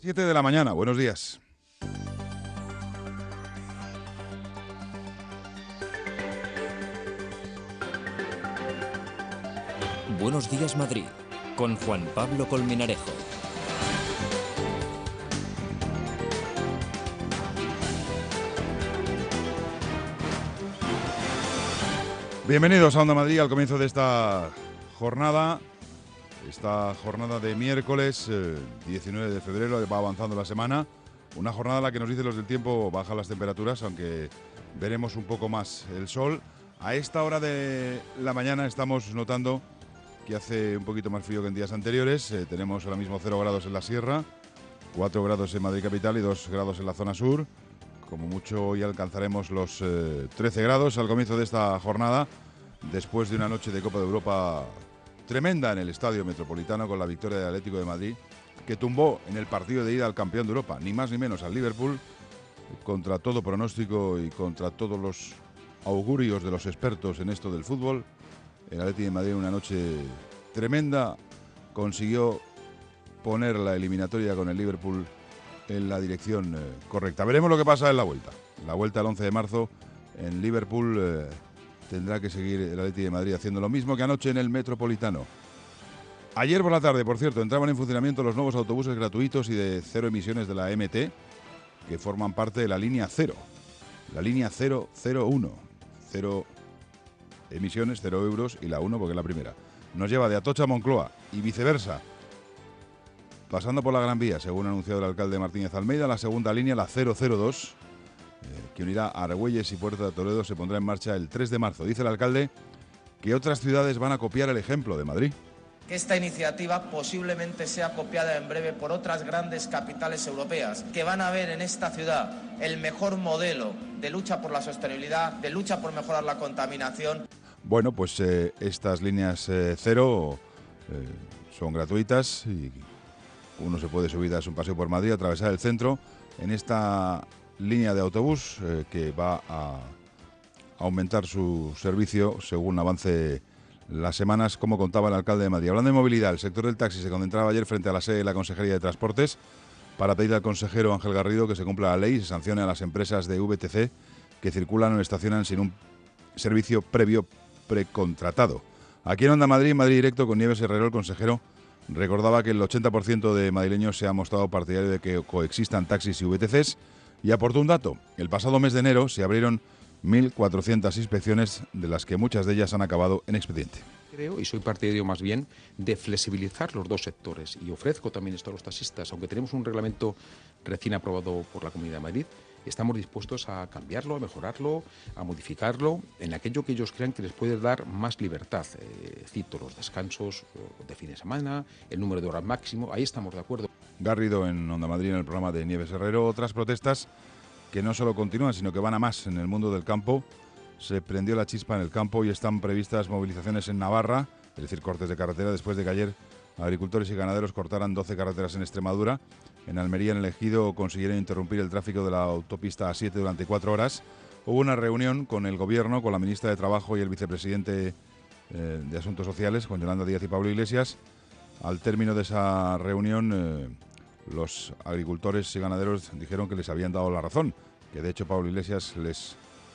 7 de la mañana, buenos días. Buenos días, Madrid, con Juan Pablo Colmenarejo. Bienvenidos a Onda Madrid al comienzo de esta jornada de miércoles 19 de febrero. Va avanzando la semana, una jornada en la que nos dicen los del tiempo bajan las temperaturas, aunque veremos un poco más el sol. A esta hora de la mañana estamos notando que hace un poquito más frío que en días anteriores. Tenemos ahora mismo 0 grados en la sierra, 4 grados en Madrid capital y 2 grados en la zona sur. Como mucho hoy alcanzaremos los 13 grados al comienzo de esta jornada, después de una noche de Copa de Europa tremenda en el Estadio Metropolitano con la victoria del Atlético de Madrid, que tumbó en el partido de ida al campeón de Europa, ni más ni menos al Liverpool, contra todo pronóstico y contra todos los augurios de los expertos en esto del fútbol. El Atlético de Madrid, una noche tremenda, consiguió poner la eliminatoria con el Liverpool en la dirección correcta. Veremos lo que pasa en la vuelta. La vuelta el 11 de marzo en Liverpool tendrá que seguir el Atlético de Madrid haciendo lo mismo que anoche en el Metropolitano. Ayer por la tarde, por cierto, entraban en funcionamiento los nuevos autobuses gratuitos y de cero emisiones de la MT, que forman parte de la línea 0. La línea 001. 0 emisiones, 0 euros, y la 1 porque es la primera. Nos lleva de Atocha a Moncloa y viceversa, pasando por la Gran Vía, según ha anunciado el alcalde Martínez Almeida. La segunda línea, la 002, que unirá a Argüelles y Puerta de Toledo, se pondrá en marcha el 3 de marzo. Dice el alcalde que otras ciudades van a copiar el ejemplo de Madrid. Que esta iniciativa posiblemente sea copiada en breve por otras grandes capitales europeas, que van a ver en esta ciudad el mejor modelo de lucha por la sostenibilidad, de lucha por mejorar la contaminación. Bueno, pues estas líneas 0 son gratuitas y uno se puede subir a un paseo por Madrid, atravesar el centro en esta línea de autobús que va a aumentar su servicio según avance las semanas, como contaba el alcalde de Madrid. Hablando de movilidad, el sector del taxi se concentraba ayer frente a la sede de la Consejería de Transportes para pedir al consejero Ángel Garrido que se cumpla la ley y se sancione a las empresas de VTC que circulan o estacionan sin un servicio previo precontratado. Aquí en Onda Madrid, Madrid Directo, con Nieves Herrero, el consejero recordaba que el 80% de madrileños se ha mostrado partidario de que coexistan taxis y VTCs y aportó un dato. El pasado mes de enero se abrieron 1.400 inspecciones, de las que muchas de ellas han acabado en expediente. Creo, y soy partidario más bien, de flexibilizar los dos sectores. Y ofrezco también esto a los taxistas. Aunque tenemos un reglamento recién aprobado por la Comunidad de Madrid, estamos dispuestos a cambiarlo, a mejorarlo, a modificarlo en aquello que ellos crean que les puede dar más libertad. Cito los descansos de fin de semana, el número de horas máximo, ahí estamos de acuerdo. Garrido en Onda Madrid, en el programa de Nieves Herrero. Otras protestas que no solo continúan, sino que van a más en el mundo del campo. Se prendió la chispa en el campo y están previstas movilizaciones en Navarra, es decir, cortes de carretera, después de que ayer agricultores y ganaderos cortaran 12 carreteras en Extremadura. En Almería, en el Ejido, consiguieron interrumpir el tráfico de la autopista A7 durante 4 horas. Hubo una reunión con el Gobierno, con la ministra de Trabajo y el vicepresidente de Asuntos Sociales, con Yolanda Díaz y Pablo Iglesias. Al término de esa reunión, los agricultores y ganaderos dijeron que les habían dado la razón, que de hecho Pablo Iglesias les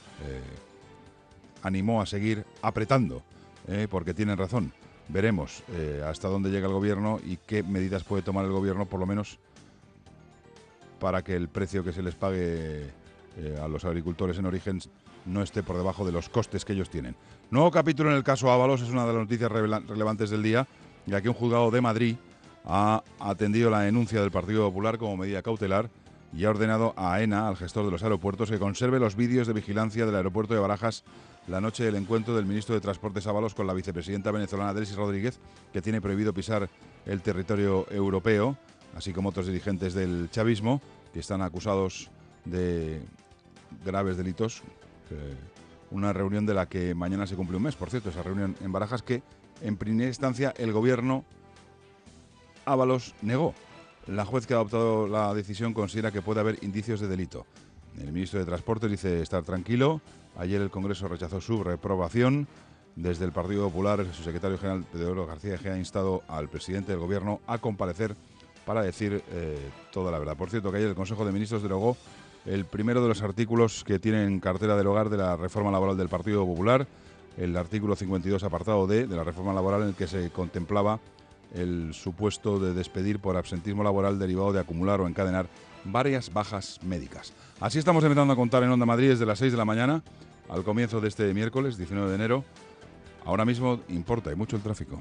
animó a seguir apretando, porque tienen razón. Veremos hasta dónde llega el Gobierno y qué medidas puede tomar el Gobierno, por lo menos para que el precio que se les pague a los agricultores en origen no esté por debajo de los costes que ellos tienen. Nuevo capítulo en el caso Ábalos, es una de las noticias relevantes del día, ya que un juzgado de Madrid ha atendido la denuncia del Partido Popular como medida cautelar y ha ordenado a AENA, al gestor de los aeropuertos, que conserve los vídeos de vigilancia del aeropuerto de Barajas la noche del encuentro del ministro de Transportes Ábalos con la vicepresidenta venezolana Delcy Rodríguez, que tiene prohibido pisar el territorio europeo, así como otros dirigentes del chavismo que están acusados de graves delitos. Una reunión de la que mañana se cumple un mes, por cierto, esa reunión en Barajas, que en primera instancia el Gobierno Ábalos negó. La juez que ha adoptado la decisión considera que puede haber indicios de delito. El ministro de Transportes dice estar tranquilo. Ayer el Congreso rechazó su reprobación. Desde el Partido Popular, su secretario general Pedro García Egea ha instado al presidente del Gobierno a comparecer para decir toda la verdad. Por cierto, que ayer el Consejo de Ministros derogó el primero de los artículos que tiene en cartera del hogar de la reforma laboral del Partido Popular, el artículo 52, apartado D, de la reforma laboral, en el que se contemplaba el supuesto de despedir por absentismo laboral derivado de acumular o encadenar varias bajas médicas. Así estamos empezando a contar en Onda Madrid desde las 6 de la mañana, al comienzo de este miércoles, 19 de enero. Ahora mismo importa y mucho el tráfico.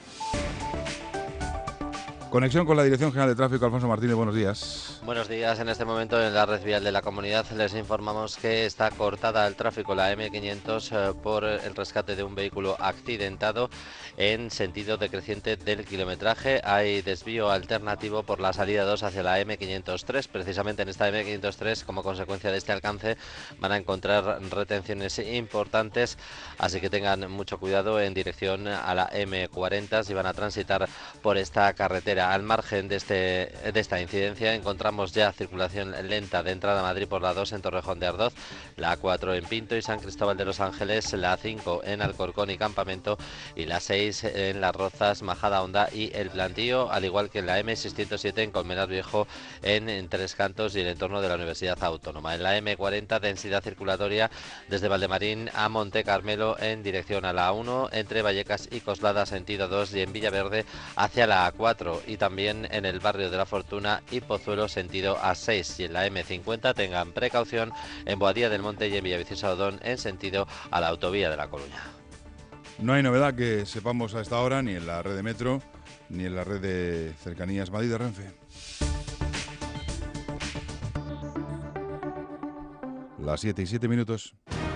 Conexión con la Dirección General de Tráfico. Alfonso Martínez, buenos días. Buenos días. En este momento en la red vial de la comunidad les informamos que está cortada el tráfico la M500 por el rescate de un vehículo accidentado en sentido decreciente del kilometraje. Hay desvío alternativo por la salida 2 hacia la M503. Precisamente en esta M503, como consecuencia de este alcance, van a encontrar retenciones importantes, así que tengan mucho cuidado en dirección a la M40 si van a transitar por esta carretera. Al margen de esta incidencia encontramos ya circulación lenta de entrada a Madrid por la 2 en Torrejón de Ardoz, la A4 en Pinto y San Cristóbal de los Ángeles, la A5 en Alcorcón y Campamento y la 6 en Las Rozas, Majada Honda y El Plantío, al igual que en la M607 en Colmenar Viejo, en Tres Cantos y el entorno de la Universidad Autónoma. En la M40 densidad circulatoria desde Valdemarín a Monte Carmelo en dirección a la A1, entre Vallecas y Coslada sentido 2 y en Villaverde hacia la A4 y también en el barrio de La Fortuna y Pozuelo sentido A6 y en la M50 tengan precaución en Boadilla del Monte y en Villaviciosa Odón en sentido a la autovía de La Coruña. No hay novedad que sepamos a esta hora ni en la red de metro ni en la red de cercanías Madrid de Renfe. Las 7:07.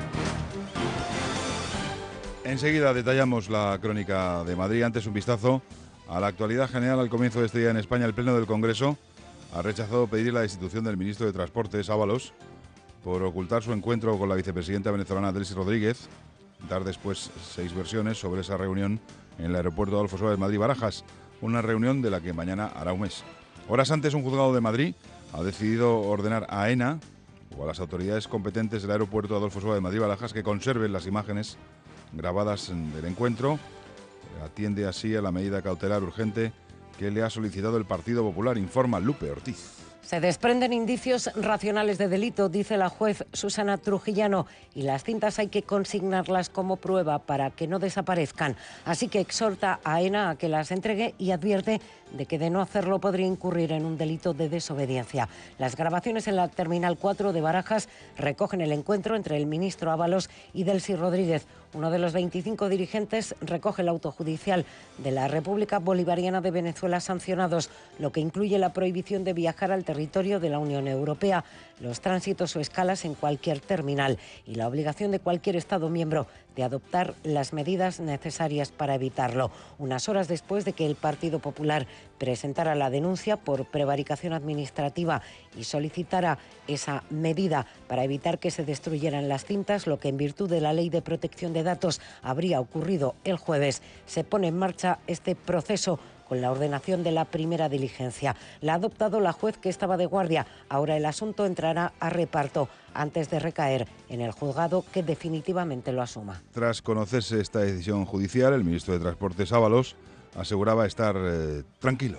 Enseguida detallamos la crónica de Madrid. Antes un vistazo a la actualidad general. Al comienzo de este día en España, el Pleno del Congreso ha rechazado pedir la destitución del ministro de Transportes, Ábalos, por ocultar su encuentro con la vicepresidenta venezolana Delcy Rodríguez, dar después 6 versiones sobre esa reunión en el aeropuerto Adolfo Suárez Madrid-Barajas, una reunión de la que mañana hará un mes. Horas antes, un juzgado de Madrid ha decidido ordenar a AENA o a las autoridades competentes del aeropuerto Adolfo Suárez Madrid-Barajas que conserven las imágenes grabadas del encuentro. Atiende así a la medida cautelar urgente que le ha solicitado el Partido Popular, informa Lupe Ortiz. Se desprenden indicios racionales de delito, dice la juez Susana Trujillano, y las cintas hay que consignarlas como prueba para que no desaparezcan. Así que exhorta a AENA a que las entregue y advierte de que de no hacerlo podría incurrir en un delito de desobediencia. Las grabaciones en la Terminal 4 de Barajas recogen el encuentro entre el ministro Ábalos y Delcy Rodríguez. Uno de los 25 dirigentes recoge el auto judicial de la República Bolivariana de Venezuela sancionados, lo que incluye la prohibición de viajar al territorio de la Unión Europea, los tránsitos o escalas en cualquier terminal y la obligación de cualquier Estado miembro de adoptar las medidas necesarias para evitarlo. Unas horas después de que el Partido Popular presentara la denuncia por prevaricación administrativa y solicitara esa medida para evitar que se destruyeran las cintas, lo que en virtud de la Ley de Protección de Datos habría ocurrido el jueves, se pone en marcha este proceso con la ordenación de la primera diligencia. La ha adoptado la juez que estaba de guardia. Ahora el asunto entrará a reparto antes de recaer en el juzgado que definitivamente lo asuma. Tras conocerse esta decisión judicial, el ministro de Transportes, Ábalos, aseguraba estar tranquilo.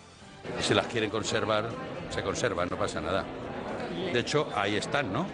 Si las quieren conservar, se conservan, no pasa nada. De hecho, ahí están, ¿no?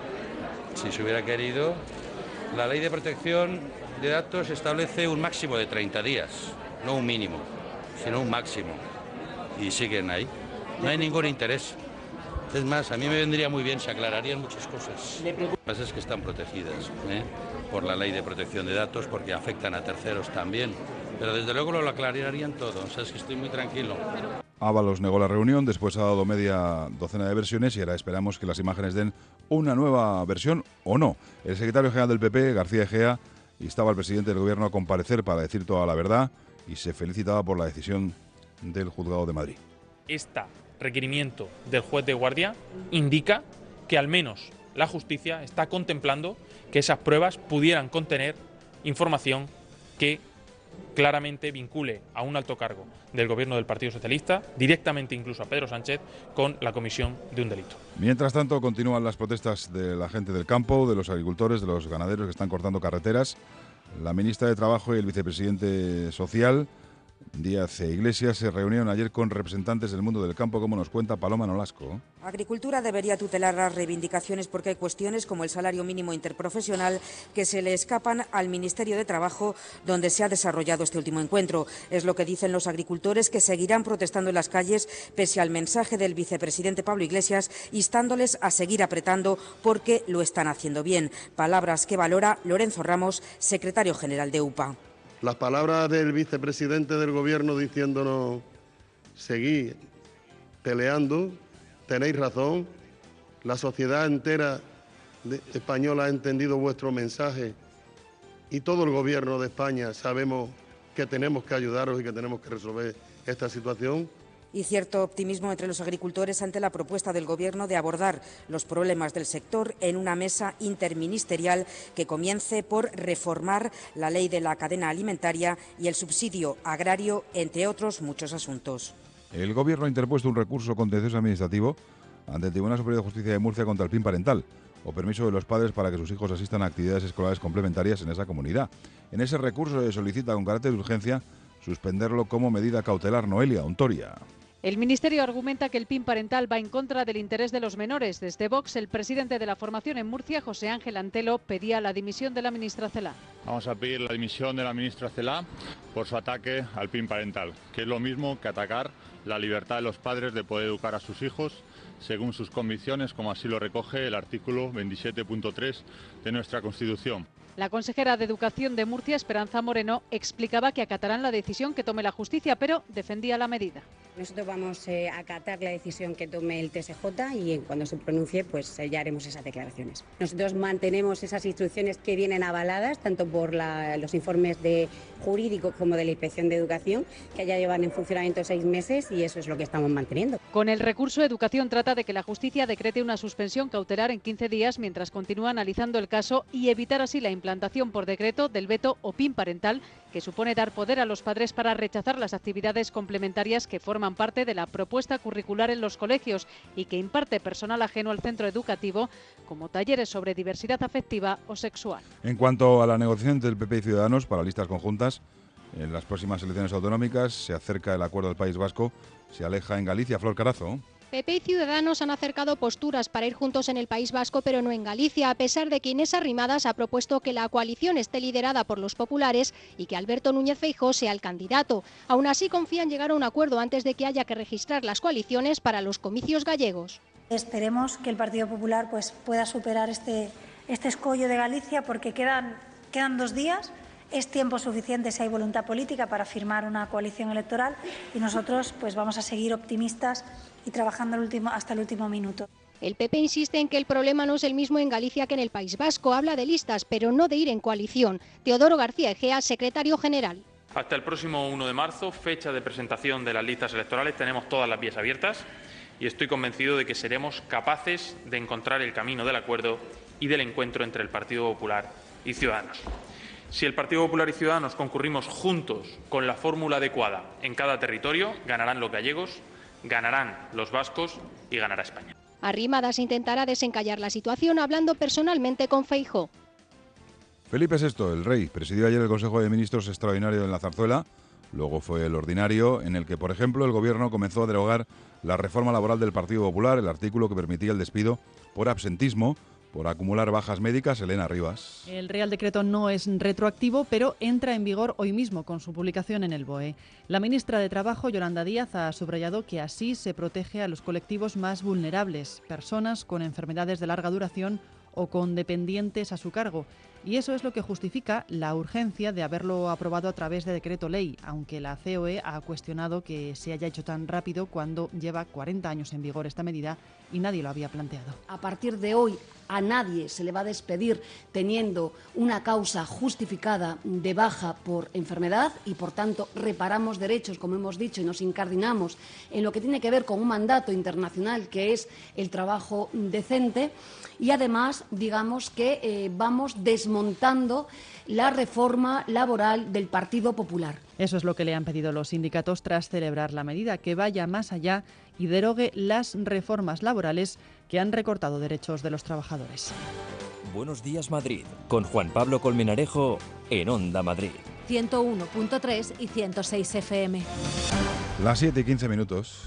Si se hubiera querido, la Ley de Protección de Datos establece un máximo de 30 días, no un mínimo, sino un máximo. Y siguen ahí. No hay ningún interés. Es más, a mí me vendría muy bien, se aclararían muchas cosas. Lo que pasa es que están protegidas por la Ley de Protección de Datos, porque afectan a terceros también. Pero desde luego lo aclararían todo, o sea, es que estoy muy tranquilo. Ábalos negó la reunión, después ha dado media docena de versiones y ahora esperamos que las imágenes den una nueva versión o no. El secretario general del PP, García Egea, instaba al presidente del Gobierno a comparecer para decir toda la verdad y se felicitaba por la decisión del Juzgado de Madrid. Este requerimiento del juez de guardia indica que al menos la justicia está contemplando que esas pruebas pudieran contener información que claramente vincule a un alto cargo del gobierno del Partido Socialista, directamente incluso a Pedro Sánchez, con la comisión de un delito. Mientras tanto, continúan las protestas de la gente del campo, de los agricultores, de los ganaderos que están cortando carreteras. La ministra de Trabajo y el vicepresidente social Díaz e Iglesias se reunieron ayer con representantes del mundo del campo, como nos cuenta Paloma Nolasco. Agricultura debería tutelar las reivindicaciones porque hay cuestiones como el salario mínimo interprofesional que se le escapan al Ministerio de Trabajo, donde se ha desarrollado este último encuentro. Es lo que dicen los agricultores, que seguirán protestando en las calles pese al mensaje del vicepresidente Pablo Iglesias, instándoles a seguir apretando porque lo están haciendo bien. Palabras que valora Lorenzo Ramos, secretario general de UPA. Las palabras del vicepresidente del Gobierno diciéndonos: seguid peleando, tenéis razón, la sociedad entera española ha entendido vuestro mensaje y todo el Gobierno de España sabemos que tenemos que ayudaros y que tenemos que resolver esta situación. Y cierto optimismo entre los agricultores ante la propuesta del Gobierno de abordar los problemas del sector en una mesa interministerial que comience por reformar la ley de la cadena alimentaria y el subsidio agrario, entre otros muchos asuntos. El Gobierno ha interpuesto un recurso contencioso administrativo ante el Tribunal Superior de Justicia de Murcia contra el PIN parental, o permiso de los padres para que sus hijos asistan a actividades escolares complementarias en esa comunidad. En ese recurso se solicita con carácter de urgencia suspenderlo como medida cautelar. Noelia Ontoria. El Ministerio argumenta que el PIN parental va en contra del interés de los menores. Desde Vox, el presidente de la formación en Murcia, José Ángel Antelo, pedía la dimisión de la ministra Celaá. Vamos a pedir la dimisión de la ministra Celaá por su ataque al PIN parental, que es lo mismo que atacar la libertad de los padres de poder educar a sus hijos según sus convicciones, como así lo recoge el artículo 27.3 de nuestra Constitución. La consejera de Educación de Murcia, Esperanza Moreno, explicaba que acatarán la decisión que tome la justicia, pero defendía la medida. Nosotros vamos a acatar la decisión que tome el TSJ y cuando se pronuncie pues ya haremos esas declaraciones. Nosotros mantenemos esas instrucciones que vienen avaladas tanto por los informes de jurídicos como de la Inspección de Educación, que ya llevan en funcionamiento 6 meses y eso es lo que estamos manteniendo. Con el recurso, Educación trata de que la justicia decrete una suspensión cautelar en 15 días mientras continúa analizando el caso y evitar así la implantación por decreto del veto o PIN parental, que supone dar poder a los padres para rechazar las actividades complementarias que forman parte de la propuesta curricular en los colegios y que imparte personal ajeno al centro educativo, como talleres sobre diversidad afectiva o sexual. En cuanto a la negociación del PP y Ciudadanos para listas conjuntas, en las próximas elecciones autonómicas se acerca el acuerdo del País Vasco, se aleja en Galicia. Flor Carazo. PP y Ciudadanos han acercado posturas para ir juntos en el País Vasco, pero no en Galicia, a pesar de que Inés Arrimadas ha propuesto que la coalición esté liderada por los populares y que Alberto Núñez Feijóo sea el candidato. Aún así, confían llegar a un acuerdo antes de que haya que registrar las coaliciones para los comicios gallegos. Esperemos que el Partido Popular pueda superar este escollo de Galicia, porque quedan 2 días. Es tiempo suficiente si hay voluntad política para firmar una coalición electoral y nosotros vamos a seguir optimistas y trabajando hasta el último minuto. El PP insiste en que el problema no es el mismo en Galicia que en el País Vasco. Habla de listas, pero no de ir en coalición. Teodoro García Egea, secretario general. Hasta el próximo 1 de marzo, fecha de presentación de las listas electorales, tenemos todas las vías abiertas y estoy convencido de que seremos capaces de encontrar el camino del acuerdo y del encuentro entre el Partido Popular y Ciudadanos. Si el Partido Popular y Ciudadanos concurrimos juntos con la fórmula adecuada en cada territorio, ganarán los gallegos, ganarán los vascos y ganará España. Arrimadas intentará desencallar la situación hablando personalmente con Feijóo. Felipe VI, el rey, presidió ayer el Consejo de Ministros extraordinario en la Zarzuela. Luego fue el ordinario, en el que, por ejemplo, el Gobierno comenzó a derogar la reforma laboral del Partido Popular, el artículo que permitía el despido por absentismo, por acumular bajas médicas. Elena Rivas. El Real Decreto no es retroactivo, pero entra en vigor hoy mismo con su publicación en el BOE. La ministra de Trabajo, Yolanda Díaz, ha subrayado que así se protege a los colectivos más vulnerables, personas con enfermedades de larga duración o con dependientes a su cargo. Y eso es lo que justifica la urgencia de haberlo aprobado a través de decreto ley, aunque la COE ha cuestionado que se haya hecho tan rápido cuando lleva 40 años en vigor esta medida y nadie lo había planteado. A partir de hoy a nadie se le va a despedir teniendo una causa justificada de baja por enfermedad y, por tanto, reparamos derechos, como hemos dicho, y nos incardinamos en lo que tiene que ver con un mandato internacional que es el trabajo decente y, además, digamos que vamos desmontando la reforma laboral del Partido Popular. Eso es lo que le han pedido los sindicatos tras celebrar la medida, que vaya más allá y derogue las reformas laborales que han recortado derechos de los trabajadores. Buenos días, Madrid, con Juan Pablo Colmenarejo en Onda Madrid. 101.3 y 106 FM. Las 7:15.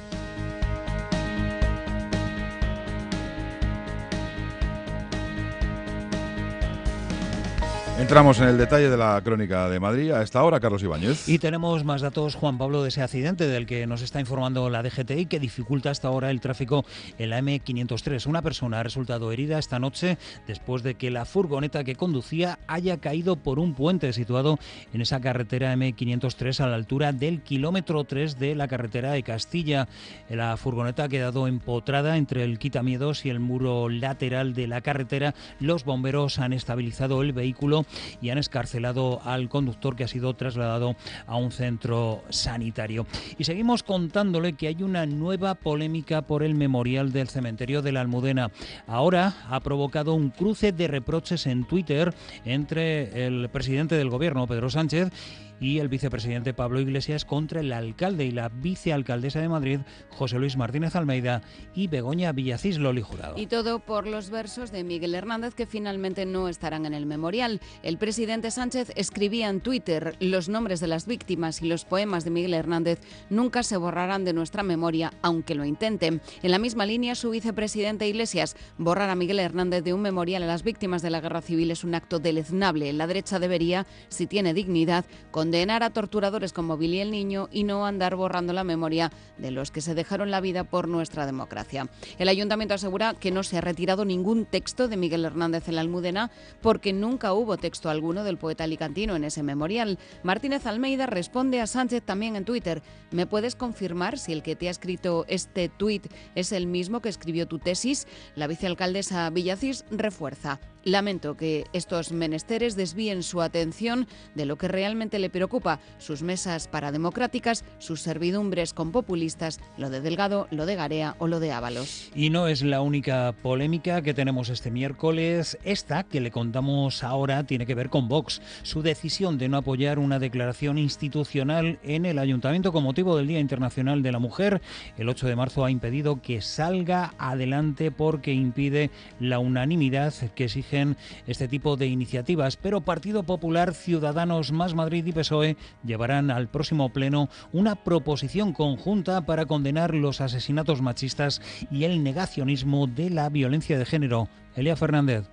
Entramos en el detalle de la crónica de Madrid. A esta hora, Carlos Ibáñez. Y tenemos más datos, Juan Pablo, de ese accidente del que nos está informando la DGTI, que dificulta hasta ahora el tráfico en la M503. Una persona ha resultado herida esta noche después de que la furgoneta que conducía haya caído por un puente situado en esa carretera M503 a la altura del kilómetro 3 de la carretera de Castilla. La furgoneta ha quedado empotrada entre el quitamiedos y el muro lateral de la carretera. Los bomberos han estabilizado el vehículo y han excarcelado al conductor, que ha sido trasladado a un centro sanitario. Y seguimos contándole que hay una nueva polémica por el memorial del cementerio de la Almudena. Ahora ha provocado un cruce de reproches en Twitter entre el presidente del gobierno, Pedro Sánchez, y el vicepresidente Pablo Iglesias contra el alcalde y la vicealcaldesa de Madrid, José Luis Martínez Almeida, y Begoña Villacís, Loli Jurado. Y todo por los versos de Miguel Hernández, que finalmente no estarán en el memorial. El presidente Sánchez escribía en Twitter: los nombres de las víctimas y los poemas de Miguel Hernández nunca se borrarán de nuestra memoria, aunque lo intenten. En la misma línea, su vicepresidente Iglesias: borrar a Miguel Hernández de un memorial a las víctimas de la guerra civil es un acto deleznable. La derecha debería, si tiene dignidad, condenar a torturadores como Billy el Niño y no andar borrando la memoria de los que se dejaron la vida por nuestra democracia. El ayuntamiento asegura que no se ha retirado ningún texto de Miguel Hernández en la Almudena porque nunca hubo texto alguno del poeta alicantino en ese memorial. Martínez Almeida responde a Sánchez también en Twitter: ¿me puedes confirmar si el que te ha escrito este tuit es el mismo que escribió tu tesis? La vicealcaldesa Villacís refuerza: lamento que estos menesteres desvíen su atención de lo que realmente le preocupa, sus mesas parademocráticas, sus servidumbres con populistas, lo de Delgado, lo de Garea o lo de Ábalos. Y no es la única polémica que tenemos este miércoles. Esta que le contamos ahora tiene que ver con Vox. Su decisión de no apoyar una declaración institucional en el Ayuntamiento con motivo del Día Internacional de la Mujer. El 8 de marzo ha impedido que salga adelante porque impide la unanimidad que exigen este tipo de iniciativas. Pero Partido Popular, Ciudadanos, Más Madrid y PSOE llevarán al próximo pleno una proposición conjunta para condenar los asesinatos machistas y el negacionismo de la violencia de género. Elia Fernández.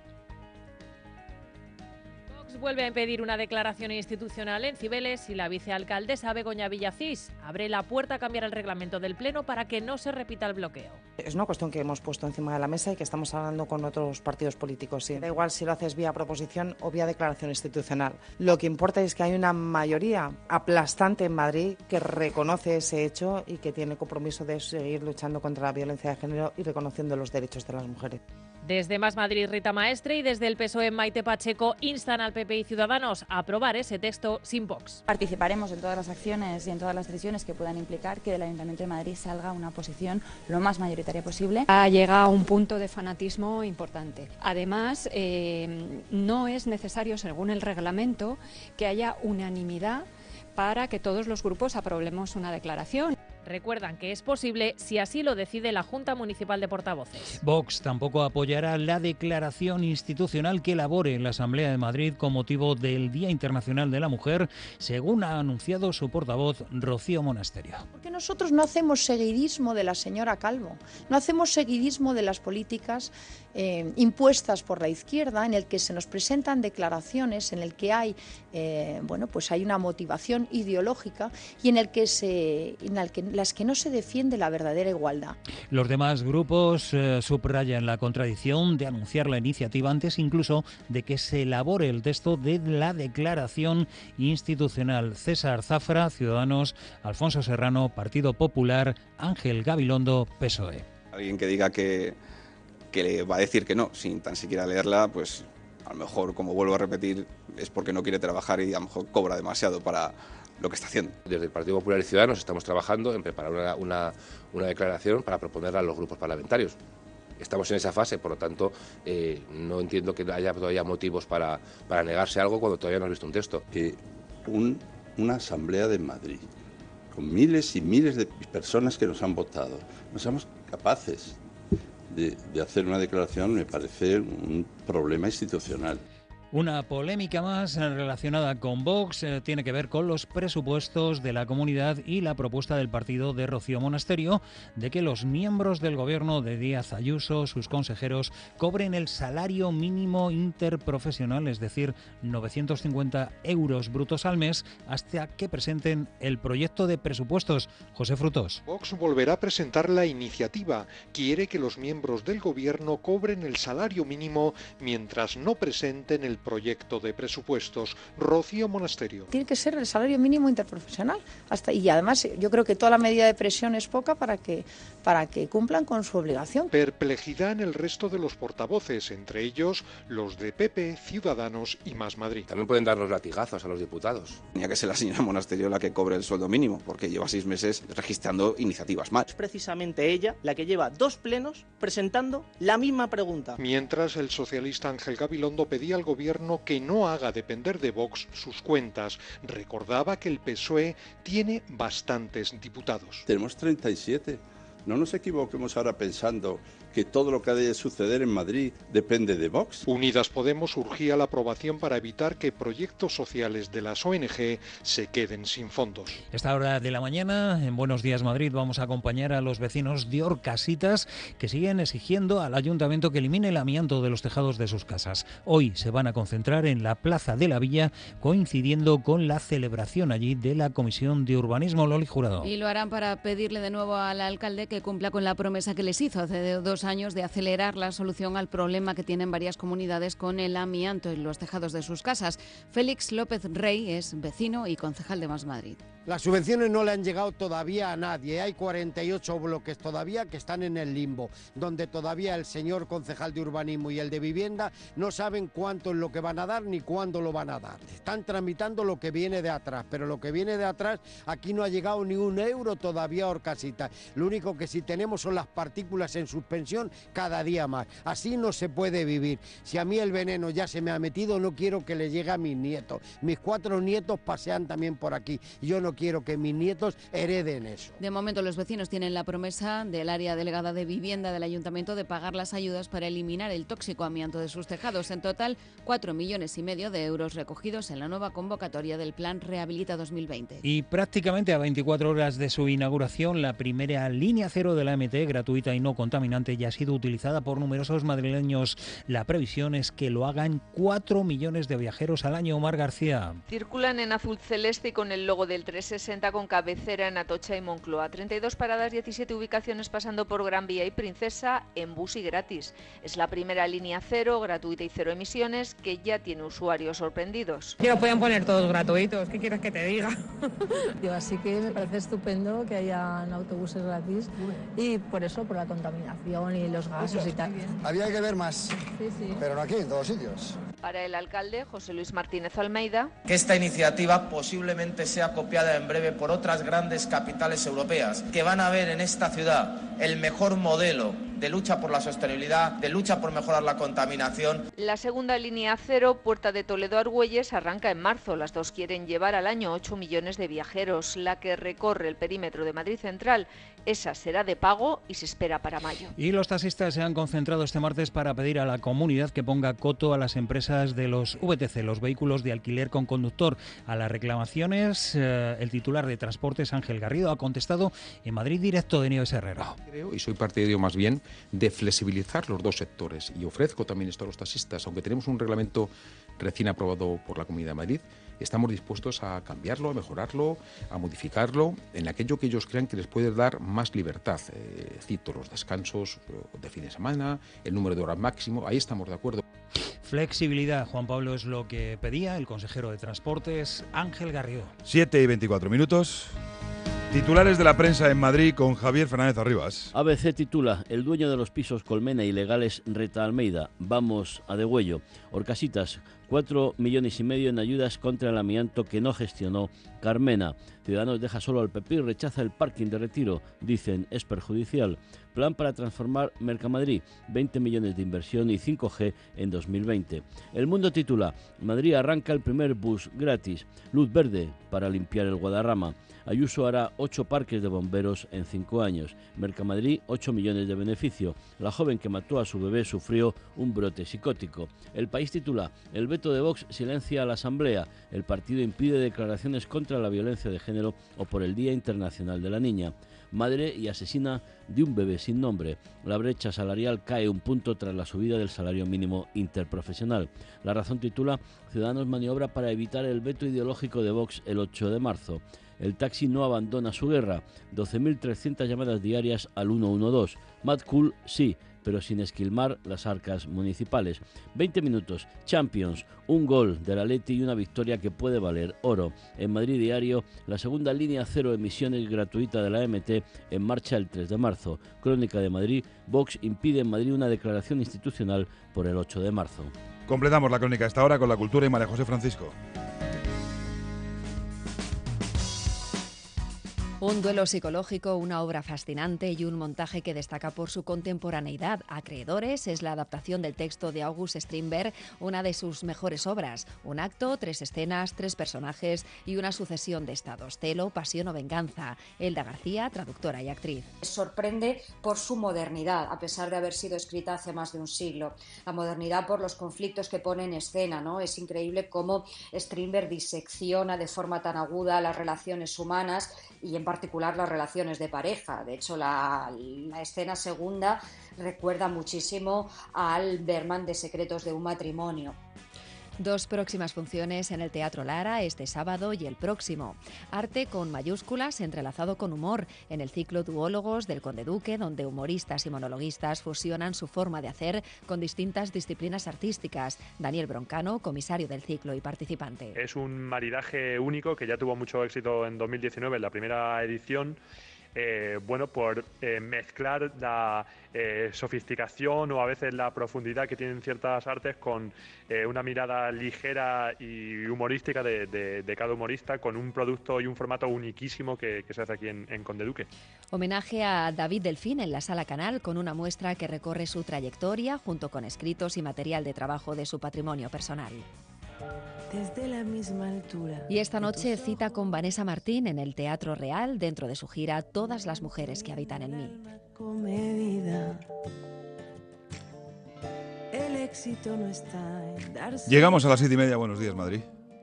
Vuelve a impedir una declaración institucional en Cibeles y la vicealcaldesa Begoña Villacís abre la puerta a cambiar el reglamento del Pleno para que no se repita el bloqueo. Es una cuestión que hemos puesto encima de la mesa y que estamos hablando con otros partidos políticos. Sí. Da igual si lo haces vía proposición o vía declaración institucional. Lo que importa es que hay una mayoría aplastante en Madrid que reconoce ese hecho y que tiene compromiso de seguir luchando contra la violencia de género y reconociendo los derechos de las mujeres. Desde Más Madrid, Rita Maestre, y desde el PSOE, Maite Pacheco, instan al PP y Ciudadanos a aprobar ese texto sin Vox. Participaremos en todas las acciones y en todas las decisiones que puedan implicar que del Ayuntamiento de Madrid salga una posición lo más mayoritaria posible. Ha llegado a un punto de fanatismo importante. Además, no es necesario, según el reglamento, que haya unanimidad para que todos los grupos aprobemos una declaración. Recuerdan que es posible si así lo decide la Junta Municipal de Portavoces. Vox tampoco apoyará la declaración institucional que elabore la Asamblea de Madrid con motivo del Día Internacional de la Mujer, según ha anunciado su portavoz Rocío Monasterio. Porque nosotros no hacemos seguidismo de la señora Calvo, no hacemos seguidismo de las políticas impuestas por la izquierda, en el que se nos presentan declaraciones, en el que hay hay una motivación ideológica y en las que no se defiende la verdadera igualdad. Los demás grupos subrayan la contradicción de anunciar la iniciativa antes incluso de que se elabore el texto de la declaración institucional. César Zafra, Ciudadanos; Alfonso Serrano, Partido Popular; Ángel Gabilondo, PSOE. Alguien que diga que le va a decir que no, sin tan siquiera leerla, pues a lo mejor, como vuelvo a repetir, es porque no quiere trabajar y a lo mejor cobra demasiado para lo que está haciendo. Desde el Partido Popular y Ciudadanos estamos trabajando en preparar una declaración para proponerla a los grupos parlamentarios. Estamos en esa fase, por lo tanto, no entiendo que haya todavía motivos para negarse algo cuando todavía no has visto un texto. Que una asamblea de Madrid, con miles y miles de personas que nos han votado, no seamos capaces de hacer una declaración, me parece un problema institucional. Una polémica más relacionada con Vox tiene que ver con los presupuestos de la comunidad y la propuesta del partido de Rocío Monasterio de que los miembros del gobierno de Díaz Ayuso, sus consejeros, cobren el salario mínimo interprofesional, es decir, 950 euros brutos al mes, hasta que presenten el proyecto de presupuestos. José Frutos. Vox volverá a presentar la iniciativa. Quiere que los miembros del gobierno cobren el salario mínimo mientras no presenten el proyecto de presupuestos. Rocío Monasterio. Tiene que ser el salario mínimo interprofesional. Y además yo creo que toda la medida de presión es poca para que cumplan con su obligación. Perplejidad en el resto de los portavoces, entre ellos los de PP, Ciudadanos y Más Madrid. También pueden dar los latigazos a los diputados. Tenía que ser la señora Monasterio la que cobre el sueldo mínimo, porque lleva 6 meses registrando iniciativas mal. Es precisamente ella la que lleva 2 plenos presentando la misma pregunta. Mientras el socialista Ángel Gabilondo pedía al gobierno que no haga depender de Vox sus cuentas. Recordaba que el PSOE tiene bastantes diputados. Tenemos 37. No nos equivoquemos ahora pensando que todo lo que ha de suceder en Madrid depende de Vox. Unidas Podemos urgía la aprobación para evitar que proyectos sociales de las ONG se queden sin fondos. Esta hora de la mañana, en Buenos Días Madrid, vamos a acompañar a los vecinos de Orcasitas que siguen exigiendo al ayuntamiento que elimine el amianto de los tejados de sus casas. Hoy se van a concentrar en la Plaza de la Villa, coincidiendo con la celebración allí de la Comisión de Urbanismo. Loli Jurado. Y lo harán para pedirle de nuevo al alcalde que cumpla con la promesa que les hizo hace 2 años de acelerar la solución al problema que tienen varias comunidades con el amianto en los tejados de sus casas. Félix López Rey es vecino y concejal de Más Madrid. Las subvenciones no le han llegado todavía a nadie. Hay 48 bloques todavía que están en el limbo, donde todavía el señor concejal de urbanismo y el de vivienda no saben cuánto es lo que van a dar ni cuándo lo van a dar. Están tramitando lo que viene de atrás, pero lo que viene de atrás aquí no ha llegado ni un euro todavía a Orcasitas. Lo único que sí tenemos son las partículas en suspensión cada día más. Así no se puede vivir. Si a mí el veneno ya se me ha metido, no quiero que le llegue a mis nietos. Mis 4 nietos pasean también por aquí. Yo no quiero que mis nietos hereden eso. De momento los vecinos tienen la promesa del área delegada de vivienda del ayuntamiento de pagar las ayudas para eliminar el tóxico amianto de sus tejados. En total, 4,5 millones de euros recogidos en la nueva convocatoria del Plan Rehabilita 2020. Y prácticamente a 24 horas de su inauguración, la primera línea cero de la MT, gratuita y no contaminante, ya ha sido utilizada por numerosos madrileños. La previsión es que lo hagan 4 millones de viajeros al año. Omar García. Circulan en azul celeste y con el logo del 360 con cabecera en Atocha y Moncloa. 32 paradas, 17 ubicaciones pasando por Gran Vía y Princesa en bus y gratis. Es la primera línea cero, gratuita y cero emisiones, que ya tiene usuarios sorprendidos. Ya lo pueden poner todos gratuitos, ¿qué quieres que te diga? Así que me parece estupendo que hayan autobuses gratis y por eso, por la contaminación y los gases y tal. Había que ver más, pero no aquí, en todos sitios. Para el alcalde, José Luis Martínez Almeida, que esta iniciativa posiblemente sea copiada en breve por otras grandes capitales europeas, que van a ver en esta ciudad el mejor modelo de lucha por la sostenibilidad, de lucha por mejorar la contaminación. La segunda línea cero, Puerta de Toledo a Argüelles, arranca en marzo. Las dos quieren llevar al año 8 millones de viajeros. La que recorre el perímetro de Madrid Central, esa será de pago y se espera para mayo. Y los taxistas se han concentrado este martes para pedir a la comunidad que ponga coto a las empresas de los VTC, los vehículos de alquiler con conductor. A las reclamaciones, el titular de Transportes, Ángel Garrido, ha contestado en Madrid Directo de Nieves Herrero. Creo, y soy partidario más bien, de flexibilizar los dos sectores. Y ofrezco también esto a los taxistas. Aunque tenemos un reglamento recién aprobado por la Comunidad de Madrid, estamos dispuestos a cambiarlo, a mejorarlo, a modificarlo en aquello que ellos crean que les puede dar más libertad. Cito los descansos de fin de semana, el número de horas máximo, ahí estamos de acuerdo. Flexibilidad, Juan Pablo, es lo que pedía el consejero de Transportes, Ángel Garrido. 7:24. Titulares de la prensa en Madrid con Javier Fernández Arribas. ABC titula: el dueño de los pisos Colmena ilegales reta a Almeida. Vamos a degüello. Orcasitas, 4,5 millones en ayudas contra el amianto que no gestionó Carmena. Ciudadanos deja solo al PP y rechaza el parking de Retiro. Dicen, es perjudicial. Plan para transformar Mercamadrid, 20 millones de inversión y 5G en 2020. El Mundo titula: Madrid arranca el primer bus gratis. Luz verde para limpiar el Guadarrama. Ayuso hará 8 parques de bomberos en 5 años. Mercamadrid, 8 millones de beneficio. La joven que mató a su bebé sufrió un brote psicótico. El País titula: el veto veto de Vox silencia a la Asamblea. El partido impide declaraciones contra la violencia de género o por el Día Internacional de la Niña. Madre y asesina de un bebé sin nombre. La brecha salarial cae un punto tras la subida del salario mínimo interprofesional. La Razón titula: Ciudadanos maniobra para evitar el veto ideológico de Vox el 8 de marzo. El taxi no abandona su guerra. 12.300 llamadas diarias al 112. Mad Cool sí, pero sin esquilmar las arcas municipales. 20 minutos, Champions, un gol del Atleti y una victoria que puede valer oro. En Madrid Diario, la segunda línea cero emisiones gratuita de la MT en marcha el 3 de marzo. Crónica de Madrid, Vox impide en Madrid una declaración institucional por el 8 de marzo. Completamos la crónica a esta hora con la cultura y María José Francisco. Un duelo psicológico, una obra fascinante y un montaje que destaca por su contemporaneidad. Acreedores es la adaptación del texto de August Strindberg, una de sus mejores obras. Un acto, 3 escenas, 3 personajes y una sucesión de estados: celo, pasión o venganza. Elda García, traductora y actriz. Sorprende por su modernidad, a pesar de haber sido escrita hace más de un siglo. La modernidad por los conflictos que pone en escena, ¿no? Es increíble cómo Strindberg disecciona de forma tan aguda las relaciones humanas y en particular las relaciones de pareja. De hecho, la escena segunda recuerda muchísimo al Berman de Secretos de un matrimonio. 2 próximas funciones en el Teatro Lara este sábado y el próximo. Arte con mayúsculas entrelazado con humor en el ciclo Duólogos del Conde Duque, donde humoristas y monologuistas fusionan su forma de hacer con distintas disciplinas artísticas. Daniel Broncano, comisario del ciclo y participante. Es un maridaje único que ya tuvo mucho éxito en 2019 en la primera edición. Por mezclar la sofisticación o a veces la profundidad que tienen ciertas artes con una mirada ligera y humorística de cada humorista, con un producto y un formato uniquísimo que se hace aquí en Conde Duque. Homenaje a David Delfín en la Sala Canal, con una muestra que recorre su trayectoria junto con escritos y material de trabajo de su patrimonio personal. Desde la misma altura. Y esta noche cita con Vanessa Martín en el Teatro Real, dentro de su gira Todas las mujeres que habitan en mí. El éxito no está en darse. Llegamos a las 7:30. Buenos días, Madrid.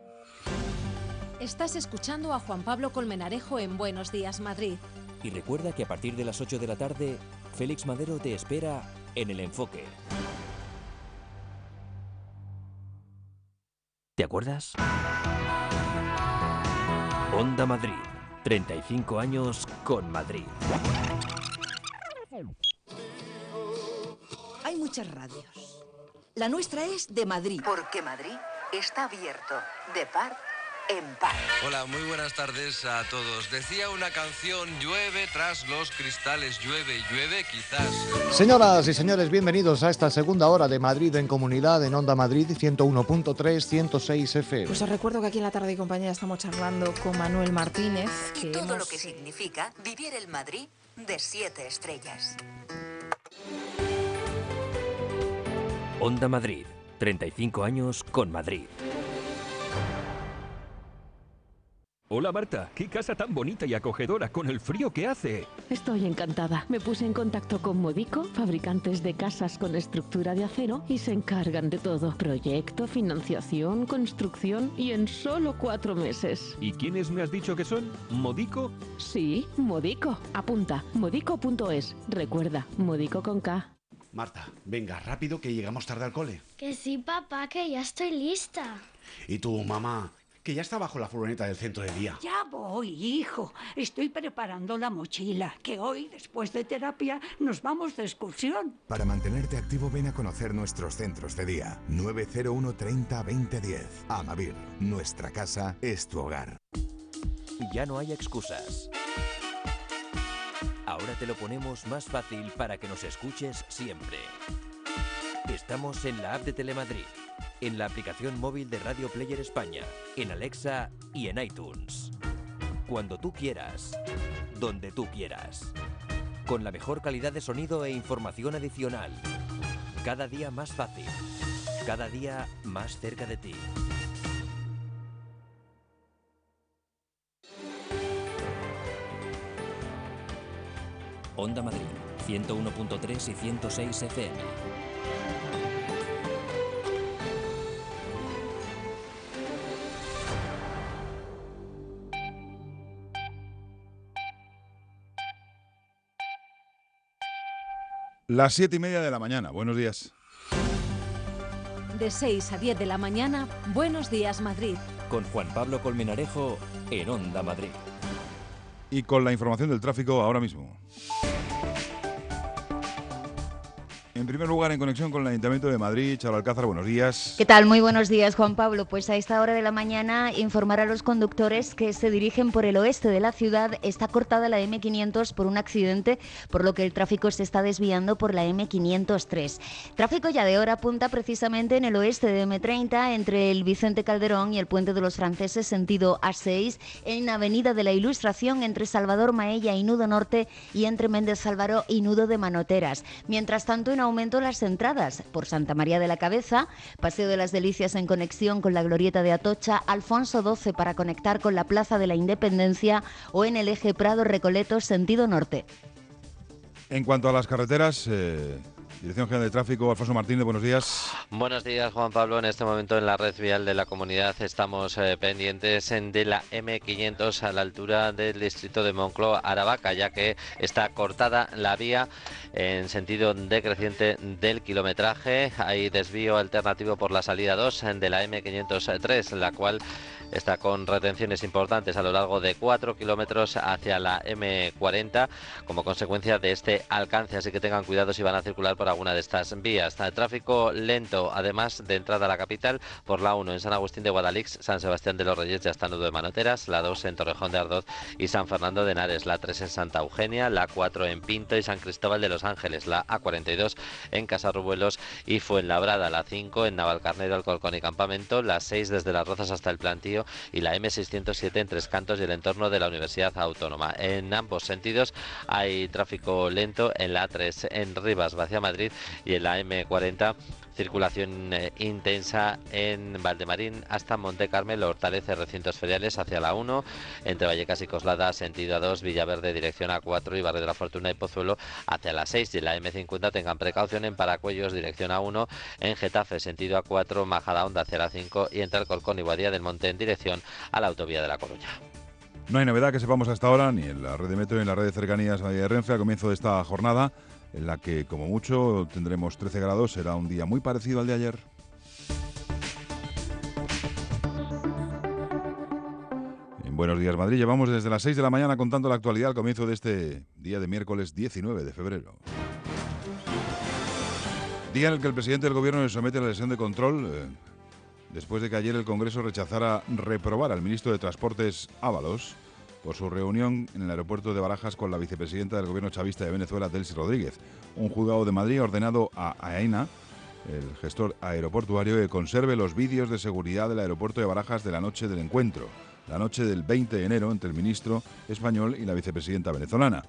Estás escuchando a Juan Pablo Colmenarejo en Buenos Días, Madrid. Y recuerda que a partir de las 8 de la tarde, Félix Madero te espera en El Enfoque. ¿Te acuerdas? Onda Madrid. 35 años con Madrid. Hay muchas radios. La nuestra es de Madrid. Porque Madrid está abierto de par en par. Hola, muy buenas tardes a todos. Decía una canción: llueve tras los cristales, llueve, llueve, quizás. Señoras y señores, bienvenidos a esta segunda hora de Madrid en Comunidad en Onda Madrid 101.3, 106 FM. Pues os recuerdo que aquí en La Tarde y Compañía estamos charlando con Manuel Martínez. Y todo lo que significa vivir el Madrid de 7 estrellas. Onda Madrid. 35 años con Madrid. Hola Marta, qué casa tan bonita y acogedora con el frío que hace. Estoy encantada. Me puse en contacto con Modico, fabricantes de casas con estructura de acero, y se encargan de todo. Proyecto, financiación, construcción, y en solo 4 meses. ¿Y quiénes me has dicho que son? ¿Modico? Sí, Modico. Apunta, modico.es. Recuerda, Modico con K. Marta, venga, rápido que llegamos tarde al cole. Que sí, papá, que ya estoy lista. ¿Y tú, mamá? Que ya está bajo la furgoneta del centro de día. Ya voy, hijo. Estoy preparando la mochila, que hoy, después de terapia, nos vamos de excursión. Para mantenerte activo, ven a conocer nuestros centros de día. 901 30 20 10. Amavir, nuestra casa es tu hogar. Ya no hay excusas. Ahora te lo ponemos más fácil para que nos escuches siempre. Estamos en la app de Telemadrid, en la aplicación móvil de Radio Player España, en Alexa y en iTunes. Cuando tú quieras, donde tú quieras. Con la mejor calidad de sonido e información adicional. Cada día más fácil. Cada día más cerca de ti. Onda Madrid, 101.3 y 106 FM. Las 7:30 de la mañana. Buenos días. De 6 a 10 de la mañana, Buenos Días Madrid. Con Juan Pablo Colmenarejo en Onda Madrid. Y con la información del tráfico ahora mismo. En primer lugar, en conexión con el Ayuntamiento de Madrid, Charo Alcázar, buenos días. ¿Qué tal? Muy buenos días, Juan Pablo. Pues a esta hora de la mañana informar a los conductores que se dirigen por el oeste de la ciudad. Está cortada la M500 por un accidente, por lo que el tráfico se está desviando por la M503. Tráfico ya de hora punta precisamente en el oeste de M30, entre el Vicente Calderón y el Puente de los Franceses, sentido A6, en Avenida de la Ilustración, entre Salvador Maella y Nudo Norte, y entre Méndez Álvaro y Nudo de Manoteras. Mientras tanto, en aumento las entradas por Santa María de la Cabeza, Paseo de las Delicias en conexión con la Glorieta de Atocha, Alfonso XII para conectar con la Plaza de la Independencia o en el eje Prado-Recoletos sentido norte. En cuanto a las carreteras, Dirección General de Tráfico, Alfonso Martínez, buenos días. Buenos días, Juan Pablo. En este momento en la red vial de la comunidad estamos pendientes de la M500 a la altura del distrito de Moncloa, Aravaca, ya que está cortada la vía en sentido decreciente del kilometraje. Hay desvío alternativo por la salida 2 de la M503, la cual está con retenciones importantes a lo largo de 4 kilómetros hacia la M40 como consecuencia de este alcance, así que tengan cuidado si van a circular por alguna de estas vías. Tráfico lento, además de entrada a la capital, por la 1 en San Agustín de Guadalix, San Sebastián de los Reyes y hasta Nudo de Manoteras, la 2 en Torrejón de Ardoz y San Fernando de Henares, la 3 en Santa Eugenia, la 4 en Pinto y San Cristóbal de los Ángeles, la A42 en Casarrubuelos y Fuenlabrada, la 5 en Navalcarnero, Alcorcón y Campamento, la 6 desde Las Rozas hasta el Plantío y la M607 en Tres Cantos y el entorno de la Universidad Autónoma. En ambos sentidos hay tráfico lento en la A3 en Rivas hacia Madrid y en la M40 circulación intensa en Valdemarín hasta Monte Carmelo, Hortaleza y recintos feriales hacia la 1, entre Vallecas y Coslada sentido A2, Villaverde dirección A4 y Barrio de la Fortuna y Pozuelo hacia la 6, y en la M50 tengan precaución en Paracuellos dirección A1, en Getafe sentido A4, Majadahonda hacia la 5 y entre Alcorcón y Boadilla del Monte en dirección a la autovía de La Coruña. No hay novedad que sepamos hasta ahora, ni en la red de metro ni en la red de cercanías de Renfe, al comienzo de esta jornada, en la que, como mucho, tendremos 13 grados. Será un día muy parecido al de ayer. En Buenos Días Madrid llevamos desde las 6 de la mañana contando la actualidad al comienzo de este día de miércoles 19 de febrero. Día en el que el presidente del Gobierno le somete a la sesión de control después de que ayer el Congreso rechazara reprobar al ministro de Transportes Ábalos por su reunión en el aeropuerto de Barajas con la vicepresidenta del Gobierno chavista de Venezuela, Delcy Rodríguez. Un juzgado de Madrid ha ordenado a AENA, el gestor aeroportuario, que conserve los vídeos de seguridad del aeropuerto de Barajas de la noche del encuentro, la noche del 20 de enero, entre el ministro español y la vicepresidenta venezolana.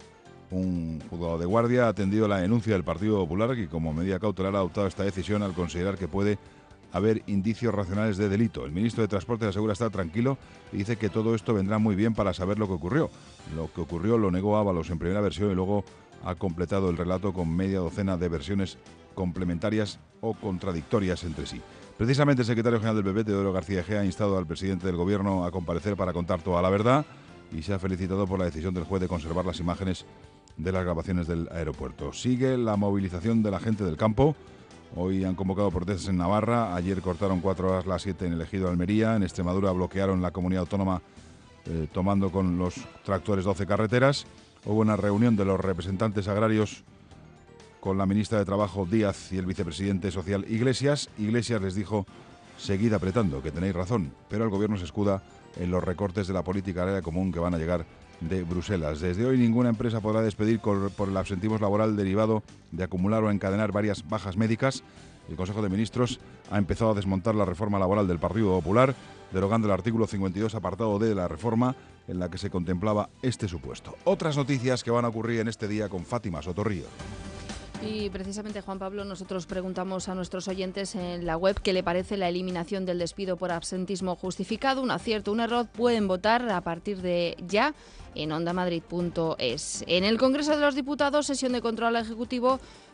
Un juzgado de guardia ha atendido la denuncia del Partido Popular, que como medida cautelar ha adoptado esta decisión al considerar que puede haber indicios racionales de delito. El ministro de Transporte asegura estar tranquilo y dice que todo esto vendrá muy bien para saber lo que ocurrió. Lo que ocurrió lo negó Ábalos en primera versión y luego ha completado el relato con media docena de versiones complementarias o contradictorias entre sí. Precisamente el secretario general del PP, Teodoro García Egea, ha instado al presidente del Gobierno a comparecer para contar toda la verdad y se ha felicitado por la decisión del juez de conservar las imágenes de las grabaciones del aeropuerto. Sigue la movilización de la gente del campo. Hoy han convocado protestas en Navarra, ayer cortaron 4 horas la 7 en el ejido de Almería, en Extremadura bloquearon la comunidad autónoma tomando con los tractores 12 carreteras. Hubo una reunión de los representantes agrarios con la ministra de Trabajo Díaz y el vicepresidente social Iglesias. Iglesias les dijo: seguid apretando, que tenéis razón, pero el gobierno se escuda en los recortes de la política agraria común que van a llegar de Bruselas. Desde hoy ninguna empresa podrá despedir por el absentismo laboral derivado de acumular o encadenar varias bajas médicas. El Consejo de Ministros ha empezado a desmontar la reforma laboral del Partido Popular, derogando el artículo 52, apartado D de la reforma, en la que se contemplaba este supuesto. Otras noticias que van a ocurrir en este día con Fátima Sotorrío. Y precisamente, Juan Pablo, nosotros preguntamos a nuestros oyentes en la web qué le parece la eliminación del despido por absentismo justificado, un acierto, un error. Pueden votar a partir de ya en ondamadrid.es. En el Congreso de los Diputados, sesión de control al Ejecutivo